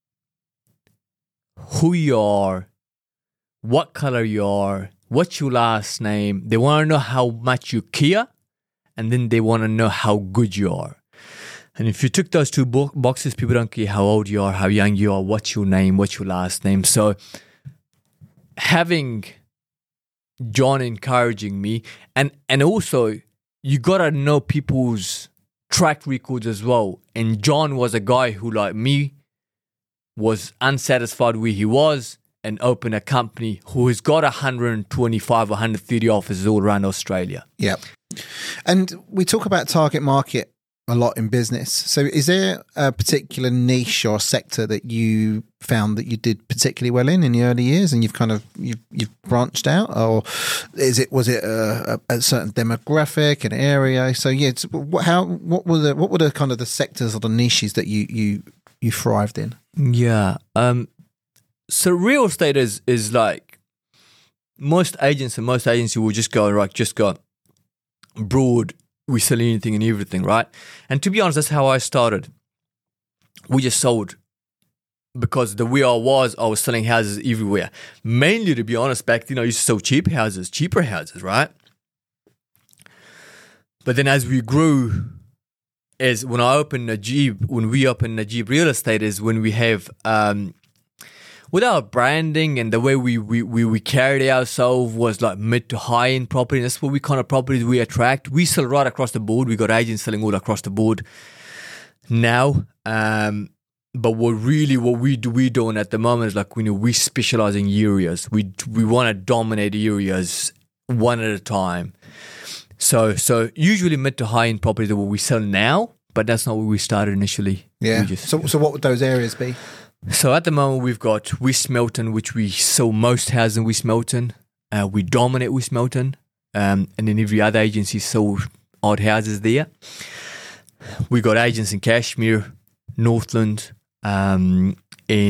who you are, what color you are, what's your last name. They want to know how much you care, and then they want to know how good you are. And if you took those two boxes, people don't care how old you are, how young you are, what's your name, what's your last name. So having John encouraging me, and also you got to know people's track records as well. And John was a guy who, like me, was unsatisfied where he was and opened a company who has got 125, 130 offices all around Australia. Yeah. And we talk about target market a lot in business. So is there a particular niche or sector that you found that you did particularly well in the early years, and you've branched out, or was it a certain demographic, an area? So yeah, what were the kind of the sectors or the niches that you thrived in? Yeah. So real estate is like most agents will just go broad. We sell anything and everything, right? And to be honest, that's how I started. We just sold because the way I was selling houses everywhere. Mainly, to be honest, back then I used to sell cheaper houses, right? But then as we grew, when we opened Najib Real Estate is when we have, with our branding and the way we carried ourselves was like mid to high end property. That's what kind of properties we attract. We sell right across the board. We got agents selling all across the board now. But what we're doing at the moment is like, we specialize in areas. We want to dominate areas one at a time. So usually mid to high end properties are what we sell now, but that's not where we started initially. Yeah. So what would those areas be? So at the moment we've got West Melton, which we sell most houses in West Melton. We dominate West Melton, and then every other agency sold odd houses there. We got agents in Cashmere, Northland, and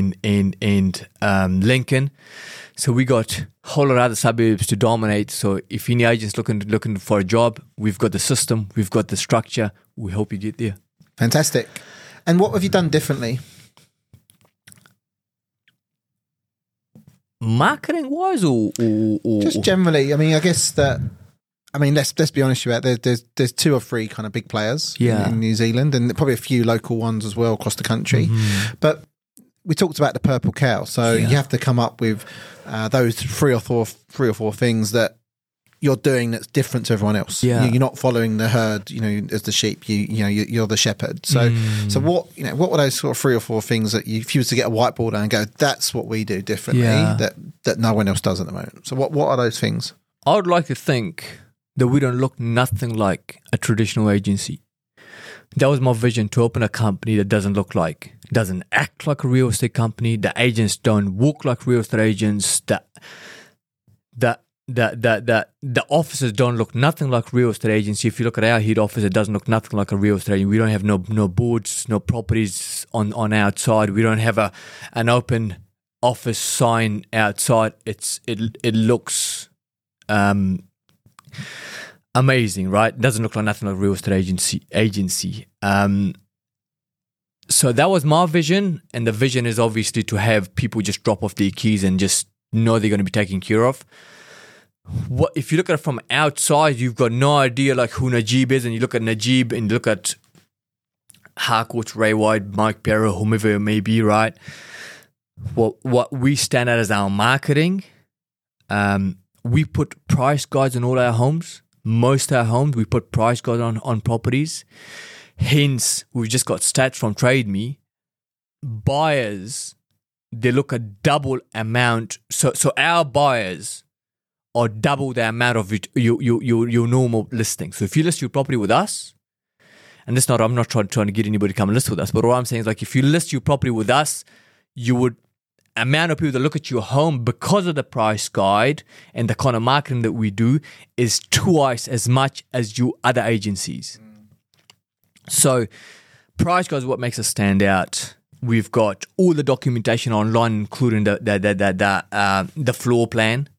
Lincoln. So we got a whole lot of other suburbs to dominate. So if any agent's looking for a job, we've got the system, we've got the structure. We help you get there. Fantastic. And what have you done differently? Marketing wise, or just generally? I mean, I guess that. I mean, let's be honest about it. There's 2 or 3 kind of big players in New Zealand, and probably a few local ones as well across the country. Mm-hmm. But we talked about the purple cow, so you have to come up with those three or four things that you're doing that's different to everyone else. Yeah. You're not following the herd, as the sheep. You're the shepherd. So what were those sort of 3 or 4 things that if you was to get a whiteboard and go, that's what we do differently that no one else does at the moment. So what are those things? I would like to think that we don't look nothing like a traditional agency. That was my vision, to open a company that doesn't act like a real estate company. The agents don't walk like real estate agents. The offices don't look nothing like real estate agency. If you look at our head office, it doesn't look nothing like a real estate agent. We don't have no boards, no properties on outside. We don't have an open office sign outside. It looks amazing, right? It doesn't look like nothing like a real estate agency. So that was my vision, and the vision is obviously to have people just drop off their keys and just know they're going to be taken care of. What if you look at it from outside, you've got no idea like who Najib is, and you look at Najib and you look at Harcourt, Ray White, Mike Perro, whomever it may be, right? What we stand at is our marketing. We put price guides on all our homes. Most of our homes, we put price guides on properties. Hence, we've just got stats from Trade Me. Buyers they look at double amount. So our buyers are double the amount of your normal listing. So if you list your property with us, and I'm not trying to get anybody to come and list with us, but what I'm saying is like if you list your property with us, amount of people that look at your home because of the price guide and the kind of marketing that we do is twice as much as your other agencies. So price guide is what makes us stand out. We've got all the documentation online, including the floor plan.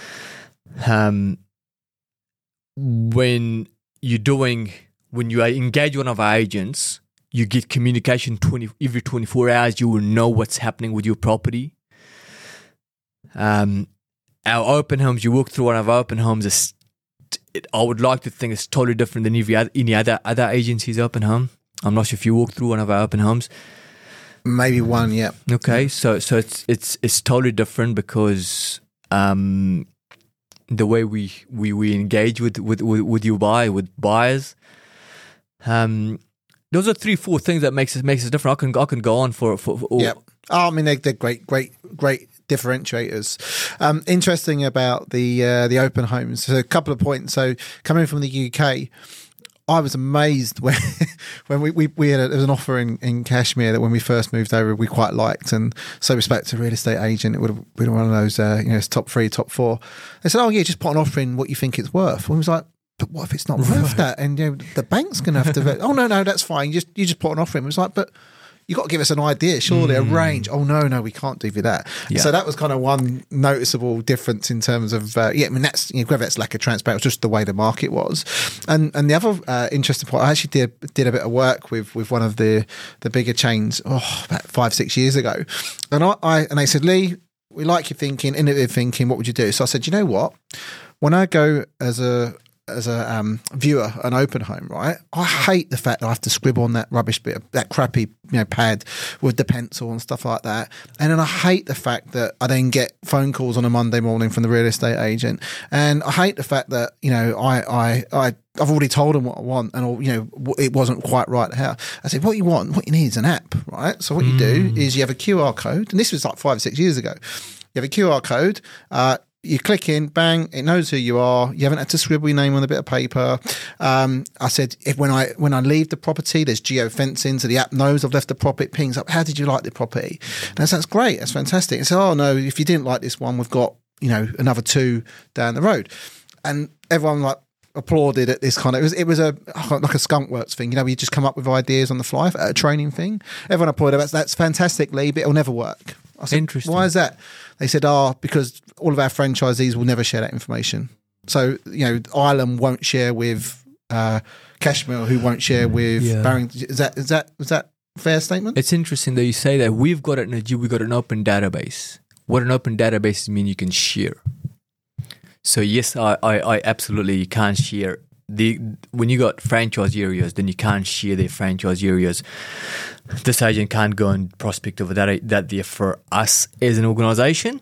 When you engage one of our agents, you get communication every 24 hours. You will know what's happening with your property. Our open homes, you walk through one of our open homes, I would like to think it's totally different than any other agency's open home. I'm not sure if you walk through one of our open homes. Maybe one, yeah. Okay, so it's totally different because the way we engage with buyers. Those are 3-4 things that makes us different. I can go on for yeah. I mean they're great differentiators. Interesting about the open homes. So a couple of points. So coming from the UK, I was amazed when we had there was an offer in Kashmir that when we first moved over we quite liked, and so we spoke to a real estate agent. It would have been one of those it's top 3, top 4. They said, "Oh yeah, just put an offer in what you think it's worth." And we was like, "But what if it's not worth that?" And the bank's going to have to. "Oh no, that's fine. You just put an offer in." It was like, "But you got to give us an idea, surely a range." "Oh no, we can't do that." Yeah. So that was kind of one noticeable difference in terms of I mean that's whether that's lack of transparency, just the way the market was. And the other interesting point, I actually did a bit of work with one of the bigger chains about 5-6 years ago, and they said, "Lee, we like your thinking, innovative thinking. What would you do?" So I said, "You know what? When I go as a viewer an open home, right, I hate the fact that I have to scribble on that rubbish bit, that crappy pad with the pencil and stuff like that, and then I hate the fact that I then get phone calls on a Monday morning from the real estate agent, and I hate the fact that I've already told them what I want, and it wasn't quite right how." I said, what you need is an app, right? So what you do is you have a QR code, and this was like 5-6 years ago. You have a QR code. You click in, bang, it knows who you are. You haven't had to scribble your name on a bit of paper. I said, when I leave the property, there's geo-fencing, so the app knows I've left the property, it pings up, "How did you like the property?" And I said, "That's great, that's fantastic." And said, "Oh no, if you didn't like this one, we've got another 2 down the road." And everyone applauded at this kind of, it was like a skunk works thing, you just come up with ideas on the fly, a training thing. Everyone applauded. "That's fantastic, Lee, but it'll never work." I said, "Interesting. Why is that?" They said, because all of our franchisees will never share that information. So, Ireland won't share with Kashmir, who won't share with Barrington. Is that a fair statement? It's interesting that you say that. We've got an open database. What an open database means you can share. So yes, I absolutely can't share. When you got franchise areas, then you can't share their franchise areas. This agent can't go and prospect over that. There, for us as an organisation,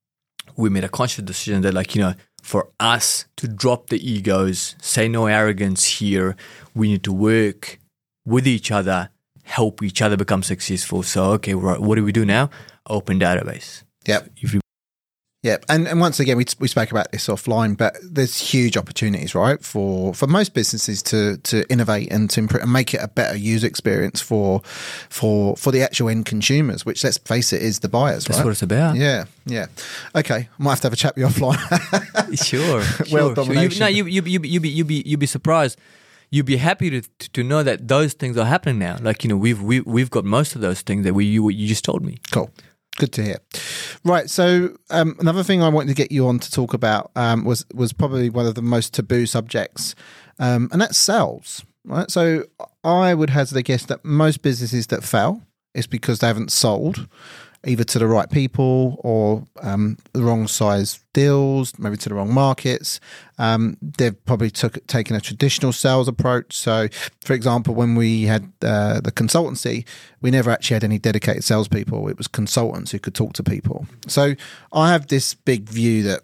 we made a conscious decision that, for us to drop the egos, say no arrogance here, we need to work with each other, help each other become successful. So, okay, right, what do we do now? Open database. Yep. Yeah, and once again, we spoke about this offline, but there's huge opportunities, right, for most businesses to innovate and to improve and make it a better user experience for the actual end consumers, which, let's face it, is the buyers. That's what it's about. Yeah. Okay, I might have to have a chat with you offline. Sure. World domination. You'd be surprised. You'd be happy to know that those things are happening now. We've got most of those things that you just told me. Cool. Good to hear. Right, so another thing I wanted to get you on to talk about was probably one of the most taboo subjects, and that's sales. Right, so I would hazard a guess that most businesses that fail is because they haven't sold either to the right people or the wrong size deals, maybe to the wrong markets. They've probably taken a traditional sales approach. So, for example, when we had the consultancy, we never actually had any dedicated salespeople. It was consultants who could talk to people. So I have this big view that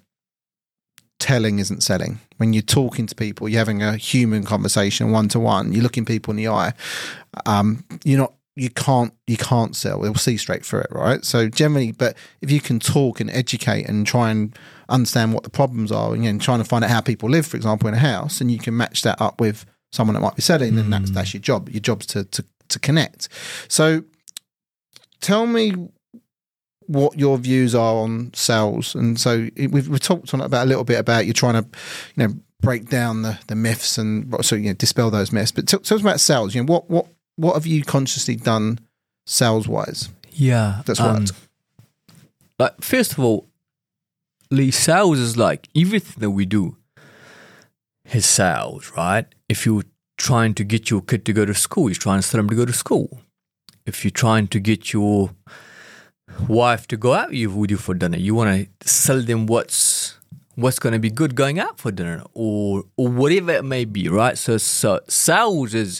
telling isn't selling. When you're talking to people, you're having a human conversation, one-to-one, you're looking people in the eye. You're not you can't sell. They'll see straight through it, right? So generally, but if you can talk and educate and try and understand what the problems are, and trying to find out how people live, for example, in a house, and you can match that up with someone that might be selling, then that's your job. Your job's to connect. So tell me what your views are on sales. And so we've talked about a little bit about you trying to, break down the myths and dispel those myths. But tell us about sales. What have you consciously done sales wise? Yeah, that's worked. Like, first of all, Lee, sales is like everything that we do is sales, right? If you're trying to get your kid to go to school, you're trying to sell them to go to school. If you're trying to get your wife to go out with you for dinner, you want to sell them what's going to be good going out for dinner, or whatever it may be, right? So sales is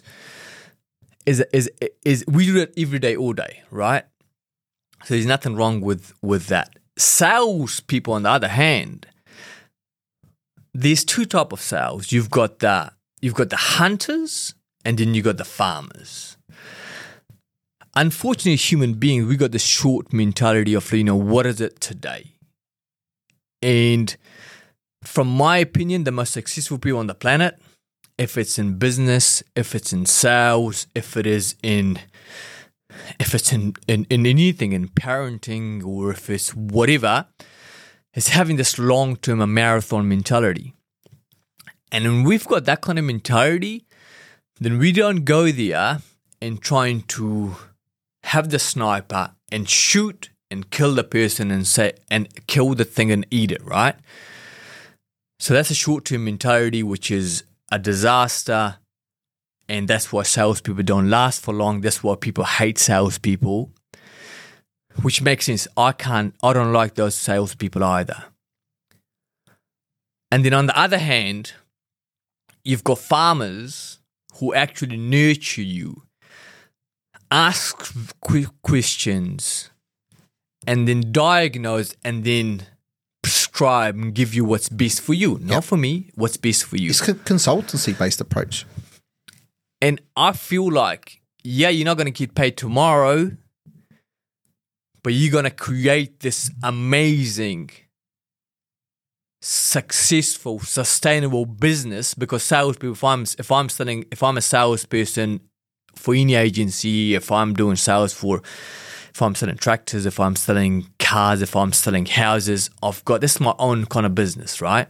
we do it every day, all day, right? So there's nothing wrong with that. Sales people, on the other hand, there's two types of sales. You've got the hunters, and then you got the farmers. Unfortunately, human beings, we got the short mentality of, what is it today? And from my opinion, the most successful people on the planet, if it's in business, if it's in sales, if it's in anything, in parenting, or if it's whatever, is having this long-term, a marathon mentality. And when we've got that kind of mentality, then we don't go there and trying to have the sniper and shoot and kill the person and kill the thing and eat it, right? So that's a short-term mentality, which is a disaster, and that's why salespeople don't last for long. That's why people hate salespeople, which makes sense. I don't like those salespeople either. And then on the other hand, you've got farmers who actually nurture you, ask questions, and then diagnose, and then prescribe and give you what's best for you. Not for me, what's best for you. It's a consultancy-based approach. And I feel like, you're not going to get paid tomorrow, but you're going to create this amazing, successful, sustainable business. Because salespeople, if I'm a salesperson for any agency, if I'm doing sales if I'm selling tractors, if I'm selling cars, if I'm selling houses, this is my own kind of business, right?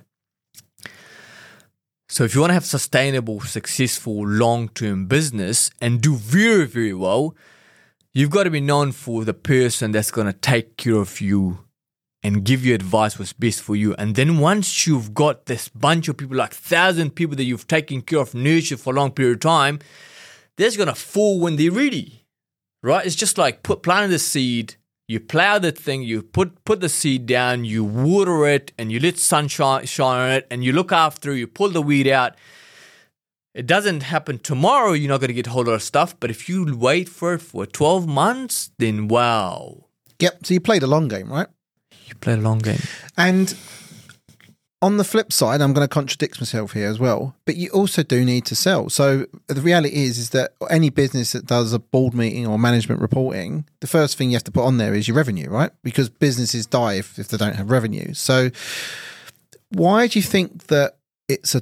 So if you want to have sustainable, successful, long-term business and do very, very well, you've got to be known for the person that's going to take care of you and give you advice what's best for you. And then once you've got this bunch of people, like 1,000 people that you've taken care of, nurtured for a long period of time, they're going to fall when they're ready, right? It's just like planting the seed. You plow the thing, you put the seed down, you water it, and you let sunshine on it, and you look after it, you pull the weed out. It doesn't happen tomorrow, you're not going to get a whole lot of stuff, but if you wait for it for 12 months, then wow. Yep, so you played a long game, right? You played a long game. And on the flip side, I'm going to contradict myself here as well, but you also do need to sell. So the reality is that any business that does a board meeting or management reporting, the first thing you have to put on there is your revenue, right? Because businesses die if they don't have revenue. So why do you think that it's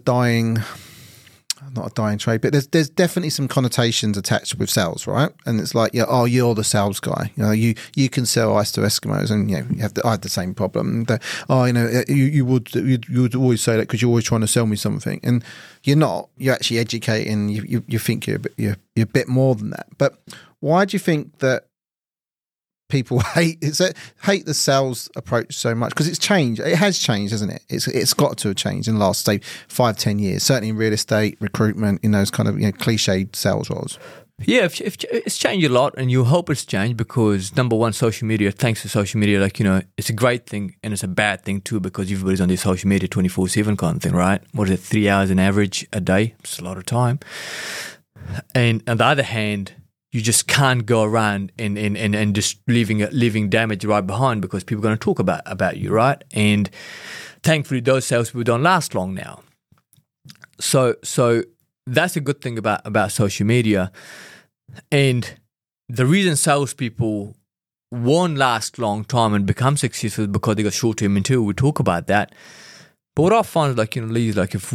not a dying trade, but there's definitely some connotations attached with sales, right? And it's like, you're the sales guy. You can sell ice to Eskimos, and I had the same problem. You would always say that because you're always trying to sell me something, and you're not. You're actually educating. You think you're a bit more than that. But why do you think that people hate the sales approach so much? Because it's changed. It has changed, hasn't it? It's got to have changed in the last, say, 5-10 years. Certainly in real estate, recruitment, in those kind of cliched sales roles. Yeah, it's changed a lot, and you hope it's changed because, number one, social media. Thanks to social media, it's a great thing and it's a bad thing too, because everybody's on their social media 24/7 kind of thing, right? What is it, 3 hours on average a day? It's a lot of time. And on the other hand, you just can't go around and just leaving damage right behind, because people are going to talk about you, right? And thankfully, those salespeople don't last long now. So that's a good thing about social media. And the reason salespeople won't last long time and become successful is because they got short-term mentality. We talk about that. But what I find is like, Lee, is like if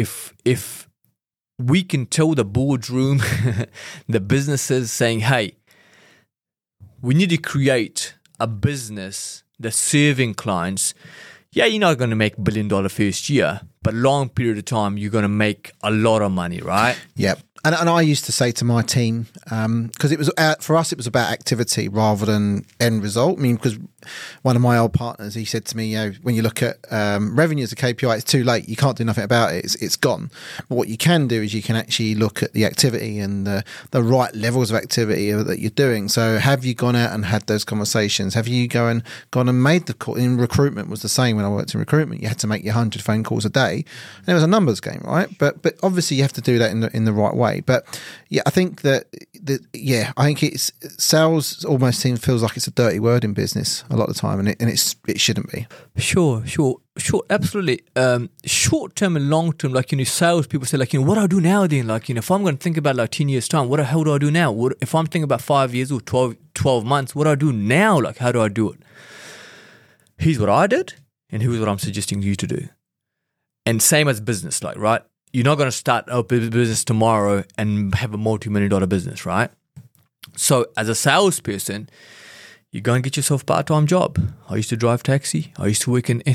we can tell the boardroom, the businesses saying, hey, we need to create a business that's serving clients. Yeah, you're not going to make $1 billion first year, but long period of time, you're going to make a lot of money, right? Yep. And I used to say to my team, because it was for us, it was about activity rather than end result. I mean, because one of my old partners, he said to me, when you look at revenue as a KPI, it's too late. You can't do nothing about it. It's gone. But what you can do is you can actually look at the activity and the right levels of activity that you're doing. So have you gone out and had those conversations? Have you gone and made the call? In recruitment was the same when I worked in recruitment. You had to make your 100 phone calls a day. And it was a numbers game, right? But obviously you have to do that in the right way. But yeah, I think I think it's sales almost feels like it's a dirty word in business a lot of the time, and it shouldn't be. Sure, absolutely. Short term and long term, like sales people say, like what do I do now? Then, like if I'm going to think about like 10 years time, what the hell do I do now? If I'm thinking about 5 years or 12 months, what do I do now? Like how do I do it? Here's what I did, and here's what I'm suggesting you to do. And same as business, like right. You're not going to start a business tomorrow and have a multi-million-dollar business, right? So as a salesperson, you're going to get yourself a part-time job. I used to drive taxi. I used to work in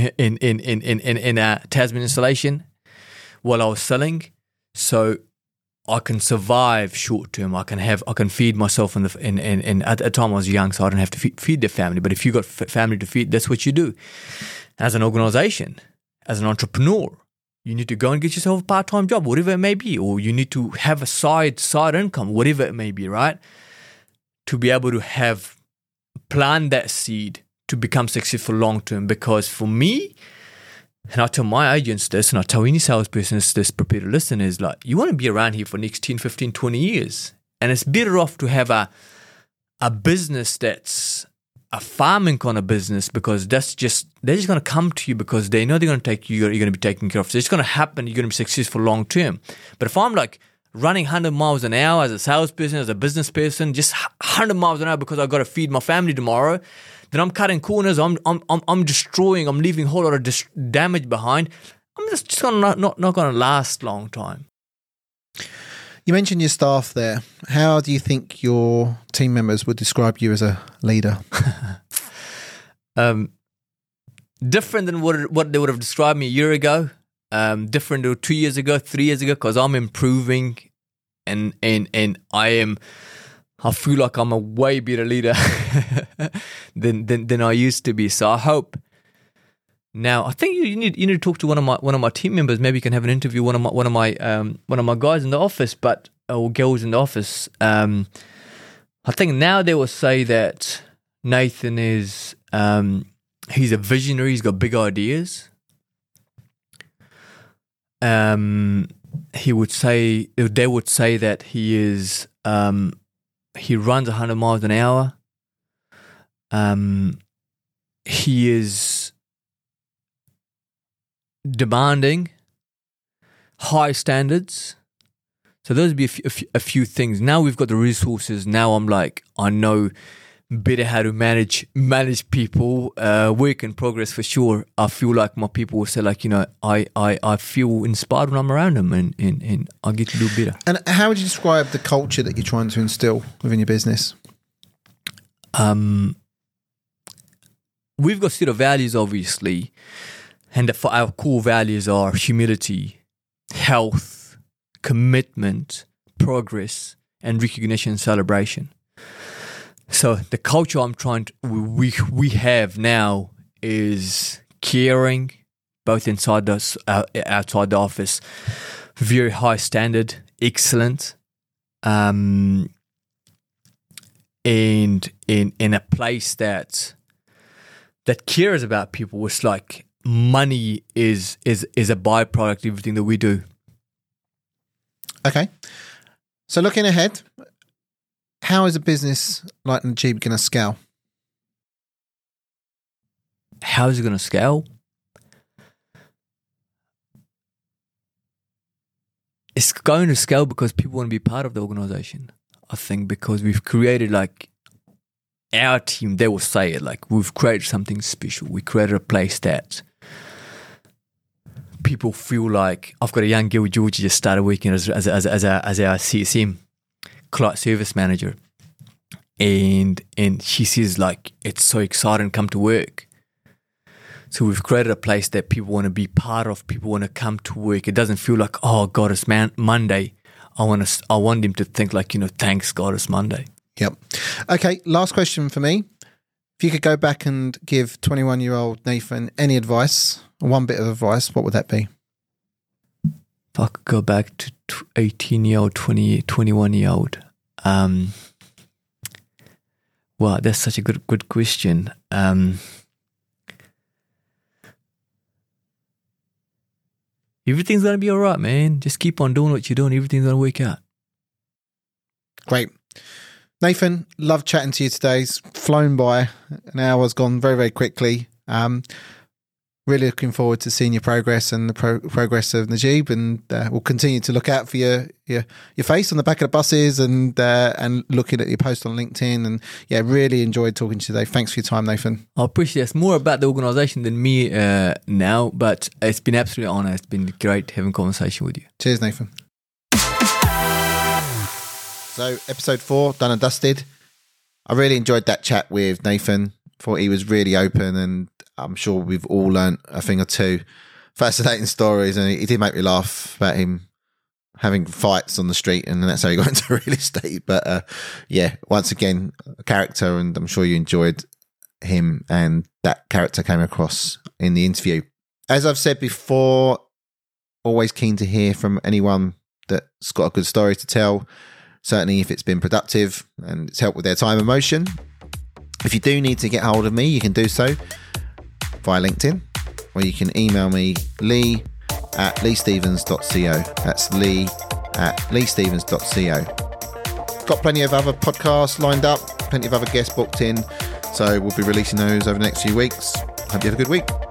a Tasman installation while I was selling. So I can survive short-term. I can feed myself at the time I was young, so I don't have to feed the family. But if you got family to feed, that's what you do. As an organization, as an entrepreneur, you need to go and get yourself a part-time job, whatever it may be, or you need to have a side income, whatever it may be, right? To be able to plant that seed to become successful long-term. Because for me, and I tell my agents this, and I tell any salesperson this prepared to listen, is like, you want to be around here for the next 10, 15, 20 years. And it's better off to have a business that's a farming kind of business, because they're just going to come to you because they know they're going to take you, you're going to be taken care of. So it's going to happen. You're going to be successful long term. But if I'm like running 100 miles an hour as a salesperson, as a business person, just 100 miles an hour because I've got to feed my family tomorrow, then I'm cutting corners. I'm destroying. I'm leaving a whole lot of damage behind. I'm just not going to last long time. You mentioned your staff there. How do you think your team members would describe you as a leader? Different than what they would have described me a year ago. Different to 2 years ago, 3 years ago, because I'm improving, and I feel like I'm a way better leader than I used to be. So I hope. Now, I think you need to talk to one of my team members. Maybe you can have an interview one of my guys in the office, or girls in the office. I think now they will say that Nathan is he's a visionary. He's got big ideas. They would say that he is. He runs 100 miles an hour. He is demanding, high standards. So those would be a few things. Now we've got the resources. Now I'm like, I know better how to manage people. Work in progress for sure. I feel like my people will say, like, I feel inspired when I'm around them, and I get to do better. And how would you describe the culture that you're trying to instill within your business? We've got a set of values, obviously. And our core values are humility, health, commitment, progress, and recognition and celebration. So the culture we have now is caring, both inside outside the office, very high standard, excellent, and in a place that cares about people. It's like money is a byproduct of everything that we do. Okay. So looking ahead, how is a business like Najeeb going to scale? How is it going to scale? It's going to scale because people want to be part of the organization. I think, because we've created like our team, they will say it, like we've created something special. We created a place that people feel like, I've got a young girl, Georgie, just started working as our CSM, client service manager. And she says like, it's so exciting to come to work. So we've created a place that people want to be part of. People want to come to work. It doesn't feel like, oh God, it's Monday. I want them to think like, thanks God, it's Monday. Yep. Okay, last question for me. If you could go back and give 21-year-old Nathan any advice, one bit of advice, what would that be? If I could go back to 18-year-old, 21-year-old. Wow, that's such a good question. Everything's going to be all right, man. Just keep on doing what you're doing. Everything's going to work out. Great. Nathan, love chatting to you today. It's flown by. An hour's gone very, very quickly. Really looking forward to seeing your progress and the progress of Najib, and we'll continue to look out for your face on the back of the buses and looking at your post on LinkedIn. And yeah, really enjoyed talking to you today. Thanks for your time, Nathan. I appreciate it. It's more about the organisation than me now, but it's been absolutely an honour. It's been great having a conversation with you. Cheers, Nathan. So episode 4, done and dusted. I really enjoyed that chat with Nathan. Thought he was really open, and I'm sure we've all learnt a thing or two. Fascinating stories, and he did make me laugh about him having fights on the street, and that's how he got into real estate. But yeah, once again, a character, and I'm sure you enjoyed him, and that character came across in the interview. As I've said before, always keen to hear from anyone that's got a good story to tell. Certainly if it's been productive and it's helped with their time and motion. If you do need to get hold of me, you can do so via LinkedIn, or you can email me, lee@leestevens.co. That's lee@leestevens.co. Got plenty of other podcasts lined up, plenty of other guests booked in, so we'll be releasing those over the next few weeks. Hope you have a good week.